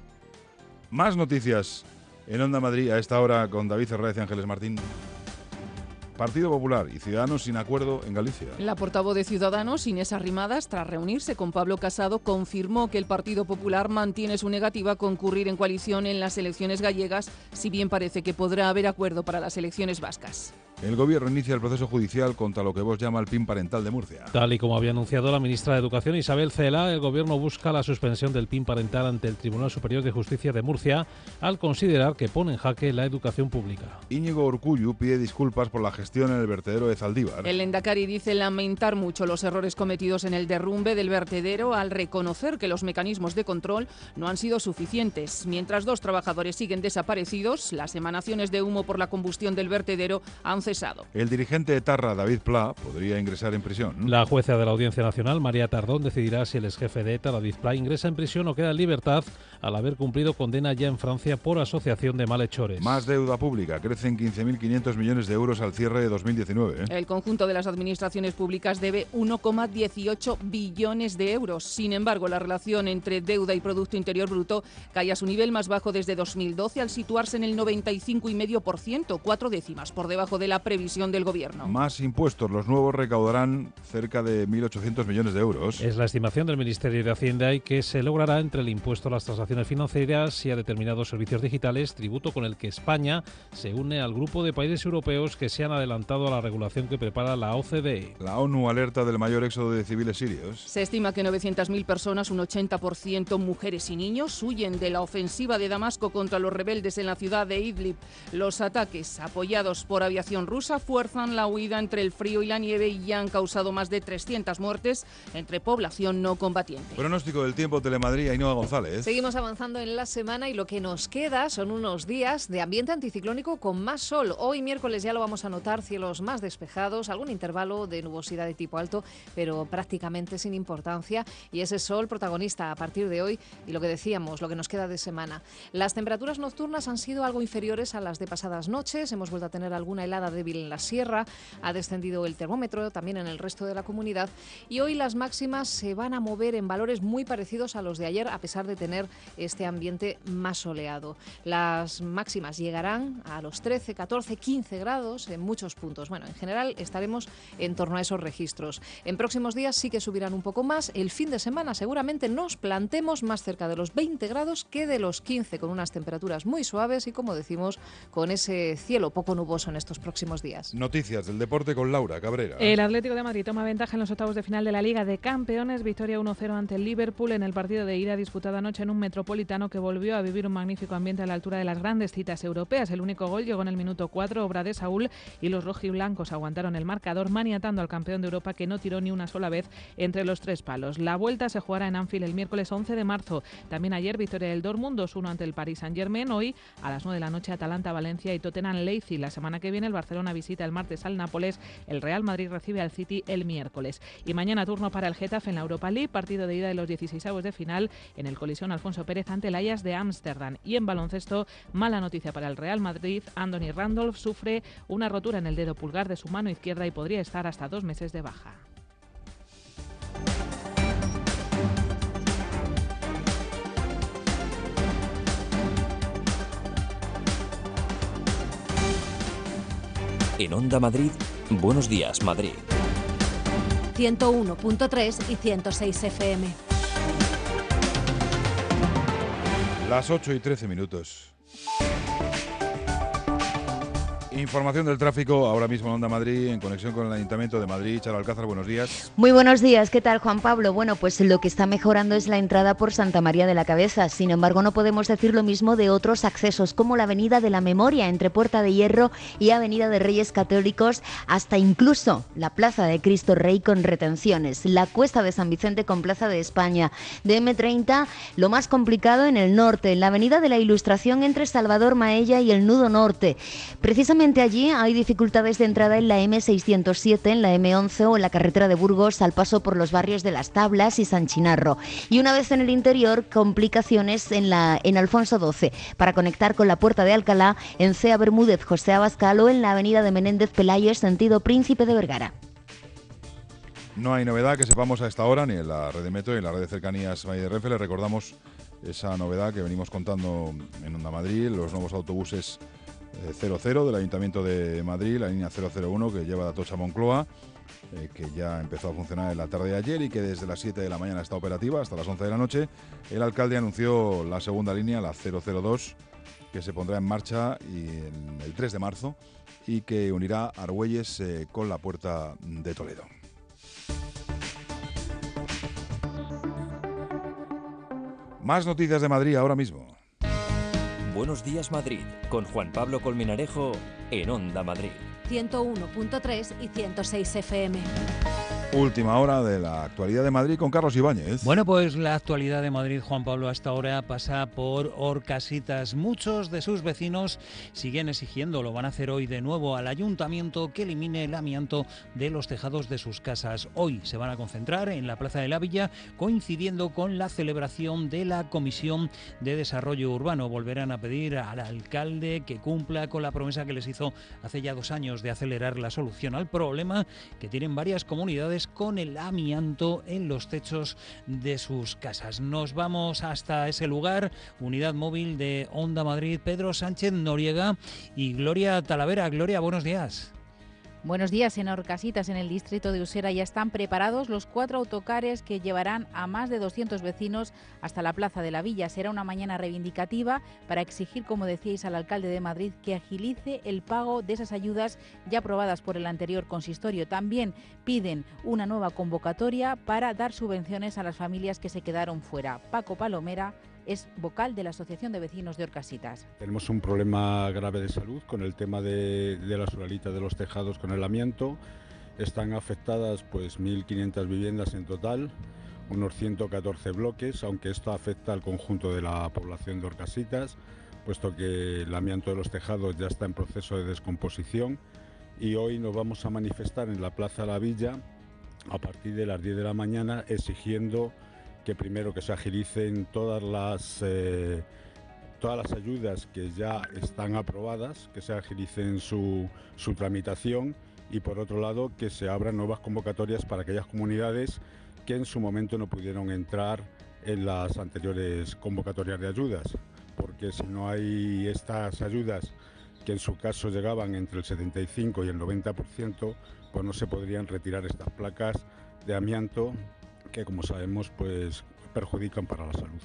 Más noticias en Onda Madrid a esta hora con David Herrera y Ángeles Martín. Partido Popular y Ciudadanos sin acuerdo en Galicia. La portavoz de Ciudadanos, Inés Arrimadas, tras reunirse con Pablo Casado, confirmó que el Partido Popular mantiene su negativa a concurrir en coalición en las elecciones gallegas, si bien parece que podrá haber acuerdo para las elecciones vascas. El Gobierno inicia el proceso judicial contra lo que Vox llama el PIN parental de Murcia. Tal y como había anunciado la ministra de Educación Isabel Celaá, el Gobierno busca la suspensión del PIN parental ante el Tribunal Superior de Justicia de Murcia al considerar que pone en jaque la educación pública. Íñigo Urkullu pide disculpas por la gestión en el vertedero de Zaldívar. El Lehendakari dice lamentar mucho los errores cometidos en el derrumbe del vertedero al reconocer que los mecanismos de control no han sido suficientes. Mientras 2 trabajadores siguen desaparecidos, las emanaciones de humo por la combustión del vertedero han cesado. El dirigente etarra, David Pla, podría ingresar en prisión. La jueza de la Audiencia Nacional, María Tardón, decidirá si el exjefe de ETA, David Pla, ingresa en prisión o queda en libertad al haber cumplido condena ya en Francia por asociación de malhechores. Más deuda pública. Crecen 15.500 millones de euros al cierre de 2019. El conjunto de las administraciones públicas debe 1,18 billones de euros. Sin embargo, la relación entre deuda y Producto Interior Bruto cae a su nivel más bajo desde 2012 al situarse en el 95,5%, 4 décimas por debajo de la previsión del Gobierno. Más impuestos. Los nuevos recaudarán cerca de 1.800 millones de euros. Es la estimación del Ministerio de Hacienda y que se logrará entre el impuesto a las transacciones financieras y a determinados servicios digitales, tributo con el que España se une al grupo de países europeos que se han adelantado a la regulación que prepara la OCDE. La ONU alerta del mayor éxodo de civiles sirios. Se estima que 900.000 personas, un 80% mujeres y niños, huyen de la ofensiva de Damasco contra los rebeldes en la ciudad de Idlib. Los ataques, apoyados por aviación rusa, fuerzan la huida entre el frío y la nieve y ya han causado más de 300 muertes entre población no combatiente. Pronóstico del tiempo, Telemadrid, Ainhoa González. Seguimos avanzando en la semana y lo que nos queda son unos días de ambiente anticiclónico con más sol. Hoy miércoles ya lo vamos a notar, cielos más despejados, algún intervalo de nubosidad de tipo alto, pero prácticamente sin importancia, y ese sol protagonista a partir de hoy y lo que decíamos, lo que nos queda de semana. Las temperaturas nocturnas han sido algo inferiores a las de pasadas noches, hemos vuelto a tener alguna helada débil en la sierra, ha descendido el termómetro también en el resto de la comunidad y hoy las máximas se van a mover en valores muy parecidos a los de ayer a pesar de tener este ambiente más soleado. Las máximas llegarán a los 13, 14, 15 grados en muchos puntos. Bueno, en general estaremos en torno a esos registros. En próximos días sí que subirán un poco más. El fin de semana seguramente nos plantemos más cerca de los 20 grados que de los 15 con unas temperaturas muy suaves y como decimos con ese cielo poco nuboso en estos próximos días. Noticias del deporte con Laura Cabrera. El Atlético de Madrid toma ventaja en los octavos de final de la Liga de Campeones. Victoria 1-0 ante el Liverpool en el partido de ida disputado anoche en un Metropolitano que volvió a vivir un magnífico ambiente a la altura de las grandes citas europeas. El único gol llegó en el minuto 4, obra de Saúl, y los rojiblancos aguantaron el marcador maniatando al campeón de Europa que no tiró ni una sola vez entre los 3 palos. La vuelta se jugará en Anfield el miércoles 11 de marzo. También ayer victoria del Dortmund 2-1 ante el Paris Saint-Germain. Hoy a las 9 de la noche Atalanta-Valencia y Tottenham-Leipzig. La semana que viene el Barcelona visita el martes al Nápoles. El Real Madrid recibe al City el miércoles. Y mañana turno para el Getafe en la Europa League, partido de ida de los 16avos de final en el Colisión Alfonso Pérez ante el Ajax de Ámsterdam. Y en baloncesto, mala noticia para el Real Madrid. Anthony Randolph sufre una rotura en el dedo pulgar de su mano izquierda y podría estar hasta 2 meses de baja. En Onda Madrid, Buenos Días Madrid. 101.3 y 106 FM. Las 8:13. Información del tráfico ahora mismo en Onda Madrid, en conexión con el Ayuntamiento de Madrid. Charo Alcázar, buenos días. Muy buenos días, ¿qué tal, Juan Pablo? Bueno, pues lo que está mejorando es la entrada por Santa María de la Cabeza. Sin embargo, no podemos decir lo mismo de otros accesos, como la Avenida de la Memoria, entre Puerta de Hierro y Avenida de Reyes Católicos, hasta incluso la Plaza de Cristo Rey con retenciones. La Cuesta de San Vicente con Plaza de España. De M30, lo más complicado en el norte, en la Avenida de la Ilustración entre Salvador Maella y el Nudo Norte. Precisamente allí hay dificultades de entrada en la M607, en la M11 o en la carretera de Burgos al paso por los barrios de Las Tablas y San Chinarro. Y una vez en el interior, complicaciones en Alfonso XII para conectar con la Puerta de Alcalá, en Cea Bermúdez, José Abascal o en la avenida de Menéndez Pelayo, sentido Príncipe de Vergara. No hay novedad que sepamos a esta hora, ni en la red de Metro ni en la red de cercanías Valle de Renfe. Les recordamos esa novedad que venimos contando en Onda Madrid, los nuevos autobuses 00 del Ayuntamiento de Madrid, la línea 001 que lleva de Atocha a Moncloa, que ya empezó a funcionar en la tarde de ayer y que desde las 7 de la mañana está operativa hasta las 11 de la noche. El alcalde anunció la segunda línea, la 002, que se pondrá en marcha en el 3 de marzo y que unirá Argüelles con la Puerta de Toledo. Más noticias de Madrid ahora mismo. Buenos días Madrid, con Juan Pablo Colmenarejo en Onda Madrid. 101.3 y 106 FM. Última hora de la actualidad de Madrid con Carlos Ibáñez. Bueno, pues la actualidad de Madrid, Juan Pablo, hasta ahora pasa por Orcasitas. Muchos de sus vecinos siguen exigiendo, lo van a hacer hoy de nuevo, al ayuntamiento que elimine el amianto de los tejados de sus casas. Hoy se van a concentrar en la Plaza de la Villa, coincidiendo con la celebración de la Comisión de Desarrollo Urbano. Volverán a pedir al alcalde que cumpla con la promesa que les hizo hace ya 2 años de acelerar la solución al problema que tienen varias comunidades con el amianto en los techos de sus casas. Nos vamos hasta ese lugar, unidad móvil de Onda Madrid, Pedro Sánchez Noriega y Gloria Talavera. Gloria, buenos días. Buenos días. En Orcasitas, en el distrito de Usera, ya están preparados los 4 autocares que llevarán a más de 200 vecinos hasta la Plaza de la Villa. Será una mañana reivindicativa para exigir, como decíais, al alcalde de Madrid que agilice el pago de esas ayudas ya aprobadas por el anterior consistorio. También piden una nueva convocatoria para dar subvenciones a las familias que se quedaron fuera. Paco Palomera es vocal de la Asociación de Vecinos de Orcasitas. Tenemos un problema grave de salud con el tema de la suralita de los tejados con el amianto. Están afectadas pues 1.500 viviendas en total, unos 114 bloques, aunque esto afecta al conjunto de la población de Orcasitas, puesto que el amianto de los tejados ya está en proceso de descomposición, y hoy nos vamos a manifestar en la Plaza de la Villa a partir de las 10 de la mañana exigiendo que primero que se agilicen todas las ayudas que ya están aprobadas, que se agilicen su tramitación, y por otro lado que se abran nuevas convocatorias para aquellas comunidades que en su momento no pudieron entrar en las anteriores convocatorias de ayudas, porque si no hay estas ayudas, que en su caso llegaban entre el 75 y el 90%, pues no se podrían retirar estas placas de amianto que, como sabemos, pues perjudican para la salud.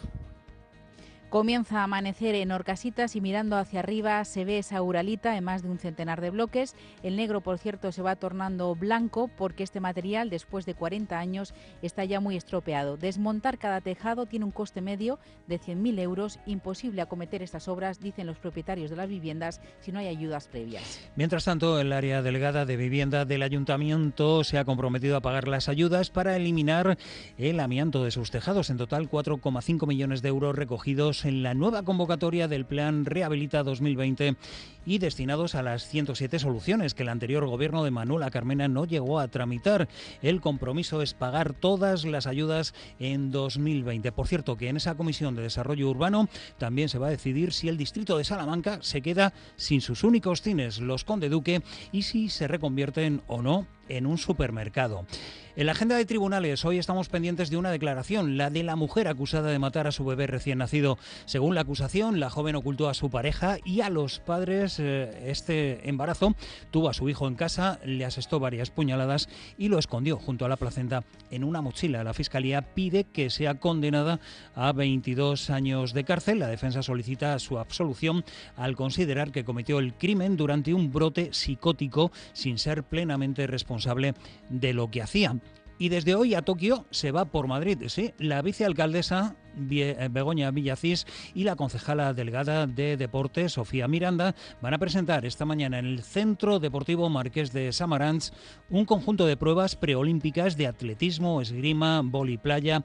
Comienza a amanecer en Orcasitas y mirando hacia arriba se ve esa uralita en más de un centenar de bloques. El negro, por cierto, se va tornando blanco porque este material, después de 40 años, está ya muy estropeado. Desmontar cada tejado tiene un coste medio de 100.000 euros. Imposible acometer estas obras, dicen los propietarios de las viviendas, si no hay ayudas previas. Mientras tanto, el área delegada de vivienda del ayuntamiento se ha comprometido a pagar las ayudas para eliminar el amianto de sus tejados. En total, 4,5 millones de euros recogidos en la nueva convocatoria del Plan Rehabilita 2020 y destinados a las 107 soluciones que el anterior gobierno de Manuela Carmena no llegó a tramitar. El compromiso es pagar todas las ayudas en 2020. Por cierto, que en esa Comisión de Desarrollo Urbano también se va a decidir si el distrito de Salamanca se queda sin sus únicos cines, los Conde Duque, y si se reconvierten o no en un supermercado. En la agenda de tribunales, hoy estamos pendientes de una declaración, la de la mujer acusada de matar a su bebé recién nacido. Según la acusación, la joven ocultó a su pareja y a los padres este embarazo, tuvo a su hijo en casa, le asestó varias puñaladas y lo escondió junto a la placenta en una mochila. La Fiscalía pide que sea condenada a 22 años de cárcel. La defensa solicita su absolución al considerar que cometió el crimen durante un brote psicótico sin ser plenamente responsable de lo que hacía. Y desde hoy a Tokio se va por Madrid, sí, la vicealcaldesa Begoña Villacís y la concejala delegada de Deportes, Sofía Miranda, van a presentar esta mañana en el Centro Deportivo Marqués de Samaranch un conjunto de pruebas preolímpicas de atletismo, esgrima, vóley playa,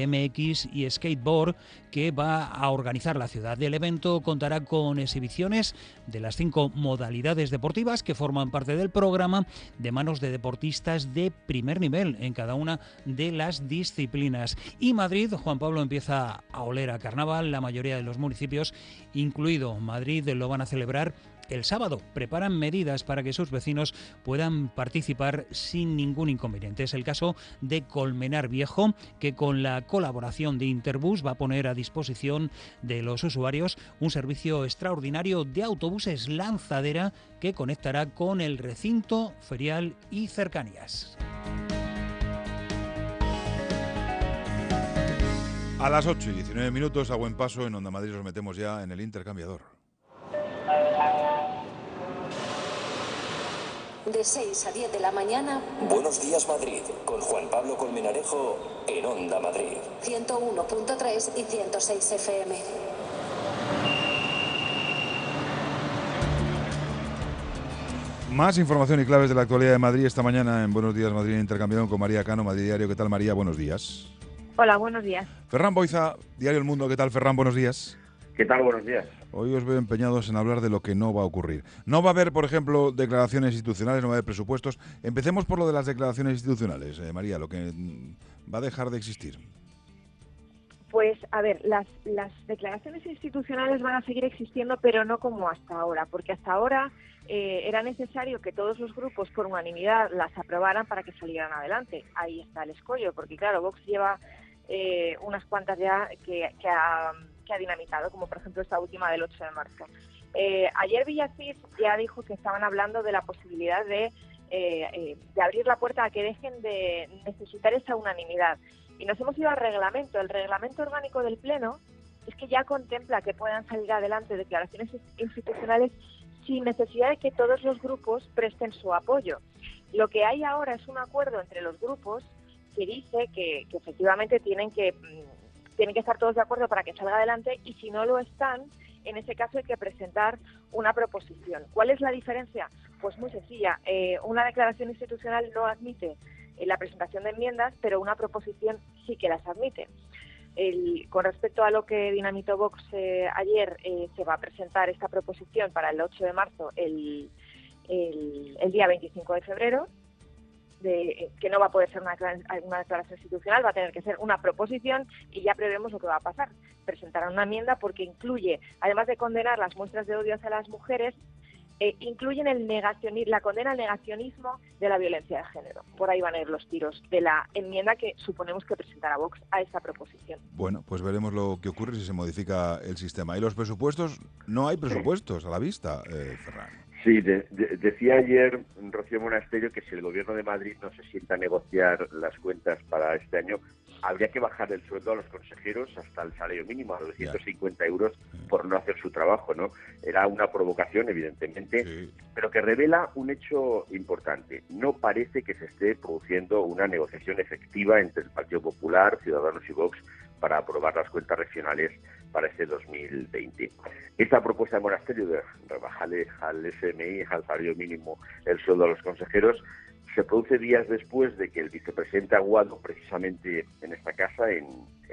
BMX y skateboard que va a organizar la ciudad. El evento contará con exhibiciones de las 5 modalidades deportivas que forman parte del programa de manos de deportistas de primer nivel en cada una de las disciplinas. Y Madrid, Juan Pablo, empieza a oler a carnaval. La mayoría de los municipios, incluido Madrid, lo van a celebrar el sábado. Preparan medidas para que sus vecinos puedan participar sin ningún inconveniente. Es el caso de Colmenar Viejo, que con la colaboración de Interbús va a poner a disposición de los usuarios un servicio extraordinario de autobuses lanzadera que conectará con el recinto ferial y cercanías. A las 8:19, a buen paso, en Onda Madrid nos metemos ya en el intercambiador. de 6 a 10 de la mañana. Buenos días Madrid, con Juan Pablo Colmenarejo en Onda Madrid. 101.3 y 106 FM. Más información y claves de la actualidad de Madrid esta mañana en Buenos Días Madrid, intercambiaron con María Cano, Madrid Diario. ¿Qué tal, María? Buenos días. Hola, buenos días. Ferran Boiza, Diario El Mundo. ¿Qué tal, Ferran? Buenos días. ¿Qué tal? Buenos días. Hoy os veo empeñados en hablar de lo que no va a ocurrir. No va a haber, por ejemplo, declaraciones institucionales, no va a haber presupuestos. Empecemos por lo de las declaraciones institucionales, María, lo que va a dejar de existir. Pues, a ver, las declaraciones institucionales van a seguir existiendo, pero no como hasta ahora, porque hasta ahora era necesario que todos los grupos por unanimidad las aprobaran para que salieran adelante. Ahí está el escollo, porque claro, Vox lleva unas cuantas ya que ha dinamitado, como por ejemplo esta última del 8 de marzo. Ayer Villacís ya dijo que estaban hablando de la posibilidad de abrir la puerta a que dejen de necesitar esa unanimidad. Y nos hemos ido al reglamento. El reglamento orgánico del Pleno es que ya contempla que puedan salir adelante declaraciones institucionales sin necesidad de que todos los grupos presten su apoyo. Lo que hay ahora es un acuerdo entre los grupos que dice que efectivamente tienen que estar todos de acuerdo para que salga adelante, y si no lo están, en ese caso hay que presentar una proposición. ¿Cuál es la diferencia? Pues muy sencilla. Una declaración institucional no admite la presentación de enmiendas, pero una proposición sí que las admite. Con respecto a lo que dinamitó Vox ayer, se va a presentar esta proposición para el 8 de marzo, el día 25 de febrero, que no va a poder ser una declaración institucional, va a tener que ser una proposición, y ya prevemos lo que va a pasar. Presentarán una enmienda porque incluye, además de condenar las muestras de odio hacia las mujeres, incluyen la condena al negacionismo de la violencia de género. Por ahí van a ir los tiros de la enmienda que suponemos que presentará Vox a esta proposición. Bueno, pues veremos lo que ocurre si se modifica el sistema. ¿Y los presupuestos? No hay presupuestos a la vista, Ferran. Sí, decía ayer Rocío Monasterio que si el Gobierno de Madrid no se sienta a negociar las cuentas para este año, habría que bajar el sueldo a los consejeros hasta el salario mínimo, a 250 euros, por no hacer su trabajo, ¿no? Era una provocación, evidentemente, pero que revela un hecho importante. No parece que se esté produciendo una negociación efectiva entre el Partido Popular, Ciudadanos y Vox para aprobar las cuentas regionales para este 2020. Esta propuesta de Monasterio de rebajarle al SMI, al salario mínimo, el sueldo a los consejeros, se produce días después de que el vicepresidente Aguado, precisamente en esta casa, en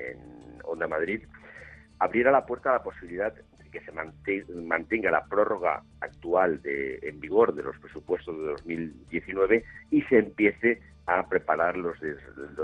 Onda Madrid, abriera la puerta a la posibilidad de que se mantenga la prórroga actual en vigor de los presupuestos de 2019 y se empiece a preparar los de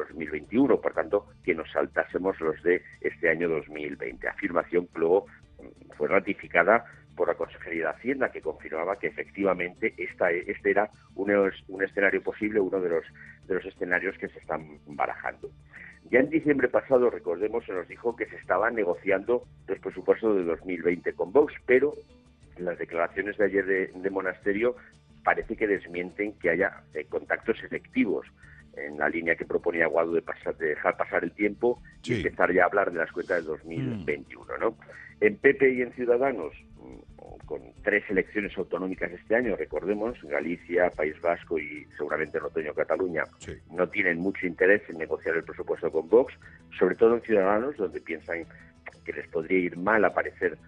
2021, por tanto, que nos saltásemos los de este año 2020. Afirmación que luego fue ratificada por la Consejería de Hacienda, que confirmaba que efectivamente este era un escenario posible, uno de los escenarios que se están barajando. Ya en diciembre pasado, recordemos, se nos dijo que se estaban negociando los presupuestos de 2020 con Vox, pero las declaraciones de ayer de Monasterio parece que desmienten que haya contactos efectivos en la línea que proponía Aguado de dejar pasar el tiempo y empezar ya a hablar de las cuentas del 2021, ¿no? En PP y en Ciudadanos, con 3 elecciones autonómicas este año, recordemos, Galicia, País Vasco y seguramente en otoño Cataluña, no tienen mucho interés en negociar el presupuesto con Vox, sobre todo en Ciudadanos, donde piensan que les podría ir mal aparecer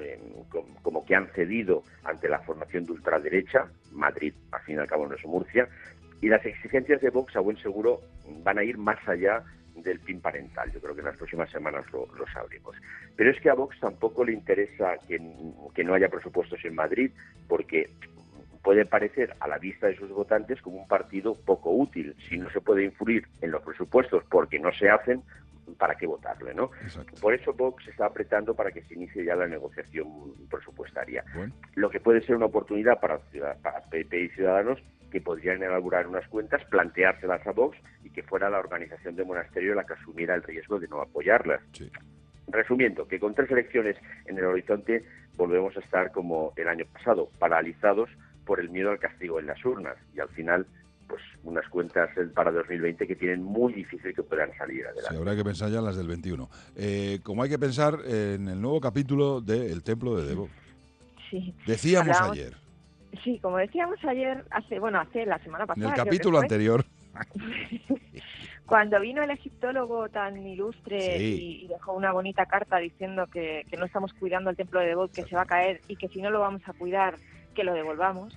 como que han cedido ante la formación de ultraderecha. Madrid, al fin y al cabo, no es Murcia, y las exigencias de Vox, a buen seguro, van a ir más allá del PIN parental. Yo creo que en las próximas semanas lo sabremos. Pero es que a Vox tampoco le interesa que no haya presupuestos en Madrid, porque puede parecer a la vista de sus votantes como un partido poco útil. Si no se puede influir en los presupuestos porque no se hacen, ¿para qué votarle, no? Exacto. Por eso Vox está apretando para que se inicie ya la negociación presupuestaria. Bueno. Lo que puede ser una oportunidad para PP y Ciudadanos, que podrían elaborar unas cuentas, planteárselas a Vox y que fuera la organización de Monasterio la que asumiera el riesgo de no apoyarlas. Sí. Resumiendo, que con 3 elecciones en el horizonte volvemos a estar como el año pasado, paralizados por el miedo al castigo en las urnas, y al final pues unas cuentas para 2020 que tienen muy difícil que puedan salir adelante. Sí, habrá que pensar ya en las del 21. Como hay que pensar en el nuevo capítulo de El Templo de Debo. Sí. Decíamos ayer, Sí, como decíamos ayer, hace la semana pasada. En el capítulo anterior. Cuando vino el egiptólogo tan ilustre y dejó una bonita carta diciendo que no estamos cuidando el templo de Devot, que se va a caer y que si no lo vamos a cuidar, que lo devolvamos.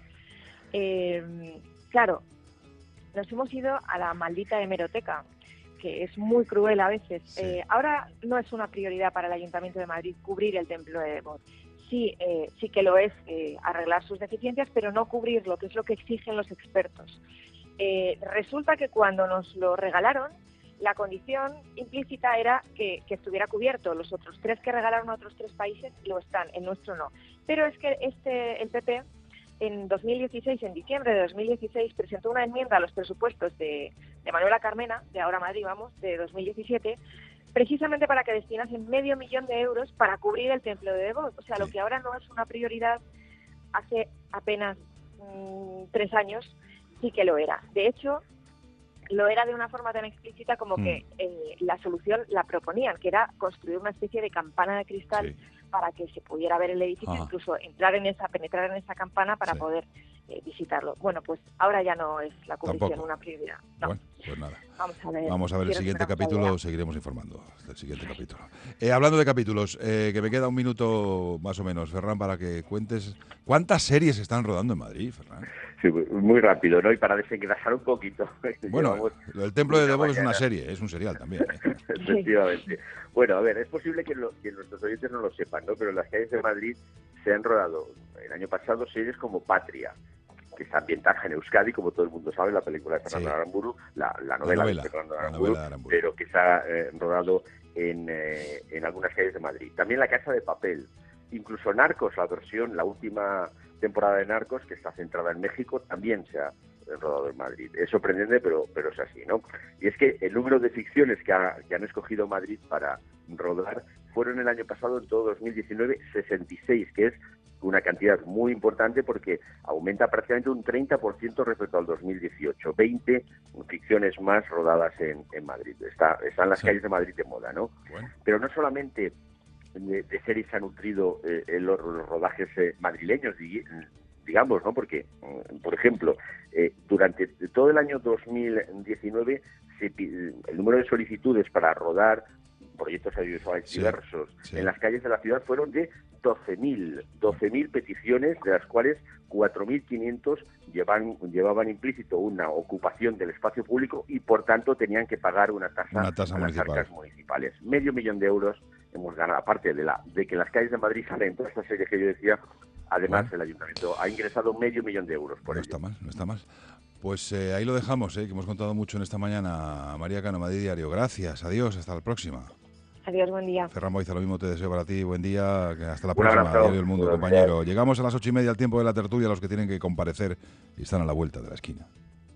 Claro, nos hemos ido a la maldita hemeroteca, que es muy cruel a veces. Sí. Ahora no es una prioridad para el Ayuntamiento de Madrid cubrir el templo de Devot. Sí que lo es arreglar sus deficiencias, pero no cubrirlo, que es lo que exigen los expertos. Resulta que cuando nos lo regalaron, la condición implícita era que estuviera cubierto. Los otros 3 que regalaron a otros 3 países lo están, el nuestro no. Pero es que el PP en 2016, en diciembre de 2016, presentó una enmienda a los presupuestos de Manuela Carmena, de Ahora Madrid, de 2017, precisamente para que destinasen 500.000 euros para cubrir el templo de Devot. O sea, lo que ahora no es una prioridad, hace apenas 3 años sí que lo era. De hecho, lo era de una forma tan explícita como que la solución la proponían, que era construir una especie de campana de cristal para que se pudiera ver el edificio, incluso penetrar en esa campana para poder visitarlo. Bueno, pues ahora ya no es la cubrición una prioridad. No. Bueno, pues nada. Vamos a ver el siguiente capítulo, seguiremos informando del siguiente capítulo. Hablando de capítulos, que me queda un minuto más o menos, Ferran, para que cuentes cuántas series están rodando en Madrid, Ferran. Sí, muy rápido, ¿no? Y para desengrasar un poquito. Bueno, el templo de Devot es una serie, es un serial también. Efectivamente. Bueno, a ver, es posible que nuestros oyentes no lo sepan, ¿no? Pero en las calles de Madrid se han rodado el año pasado series como Patria, que está ambientada en Euskadi, como todo el mundo sabe, la película de Fernando Aramburu, la novela de Fernando Aramburu, pero que se ha rodado en algunas calles de Madrid. También La Casa de Papel, incluso Narcos, la última temporada de Narcos, que está centrada en México, también se ha rodado en Madrid. Es sorprendente, pero es así, ¿no? Y es que el número de ficciones que han escogido Madrid para rodar fueron el año pasado, en todo 2019, 66, que es una cantidad muy importante porque aumenta prácticamente un 30% respecto al 2018. 20 ficciones más rodadas en Madrid. Están las calles de Madrid de moda, ¿no? Bueno. Pero no solamente de series se han nutrido los rodajes madrileños, digamos, ¿no? Porque, por ejemplo, durante todo el año 2019 el número de solicitudes para rodar proyectos audiovisuales diversos en las calles de la ciudad fueron de 12.000 peticiones, de las cuales 4.500 llevaban implícito una ocupación del espacio público y por tanto tenían que pagar una tasa a las arcas municipales. 500.000 euros hemos ganado, aparte de que en las calles de Madrid salen toda esta serie que yo decía. Además, el Ayuntamiento ha ingresado 500.000 euros por ello. No está mal. Pues ahí lo dejamos, que hemos contado mucho en esta mañana. María Cano, Madrid Diario. Gracias, adiós, hasta la próxima. Adiós, buen día. Ferran Boiza, lo mismo te deseo para ti. Buen día, hasta la próxima. Diario El Mundo, compañero. Llegamos a las 8:30 al tiempo de la tertulia, los que tienen que comparecer y están a la vuelta de la esquina.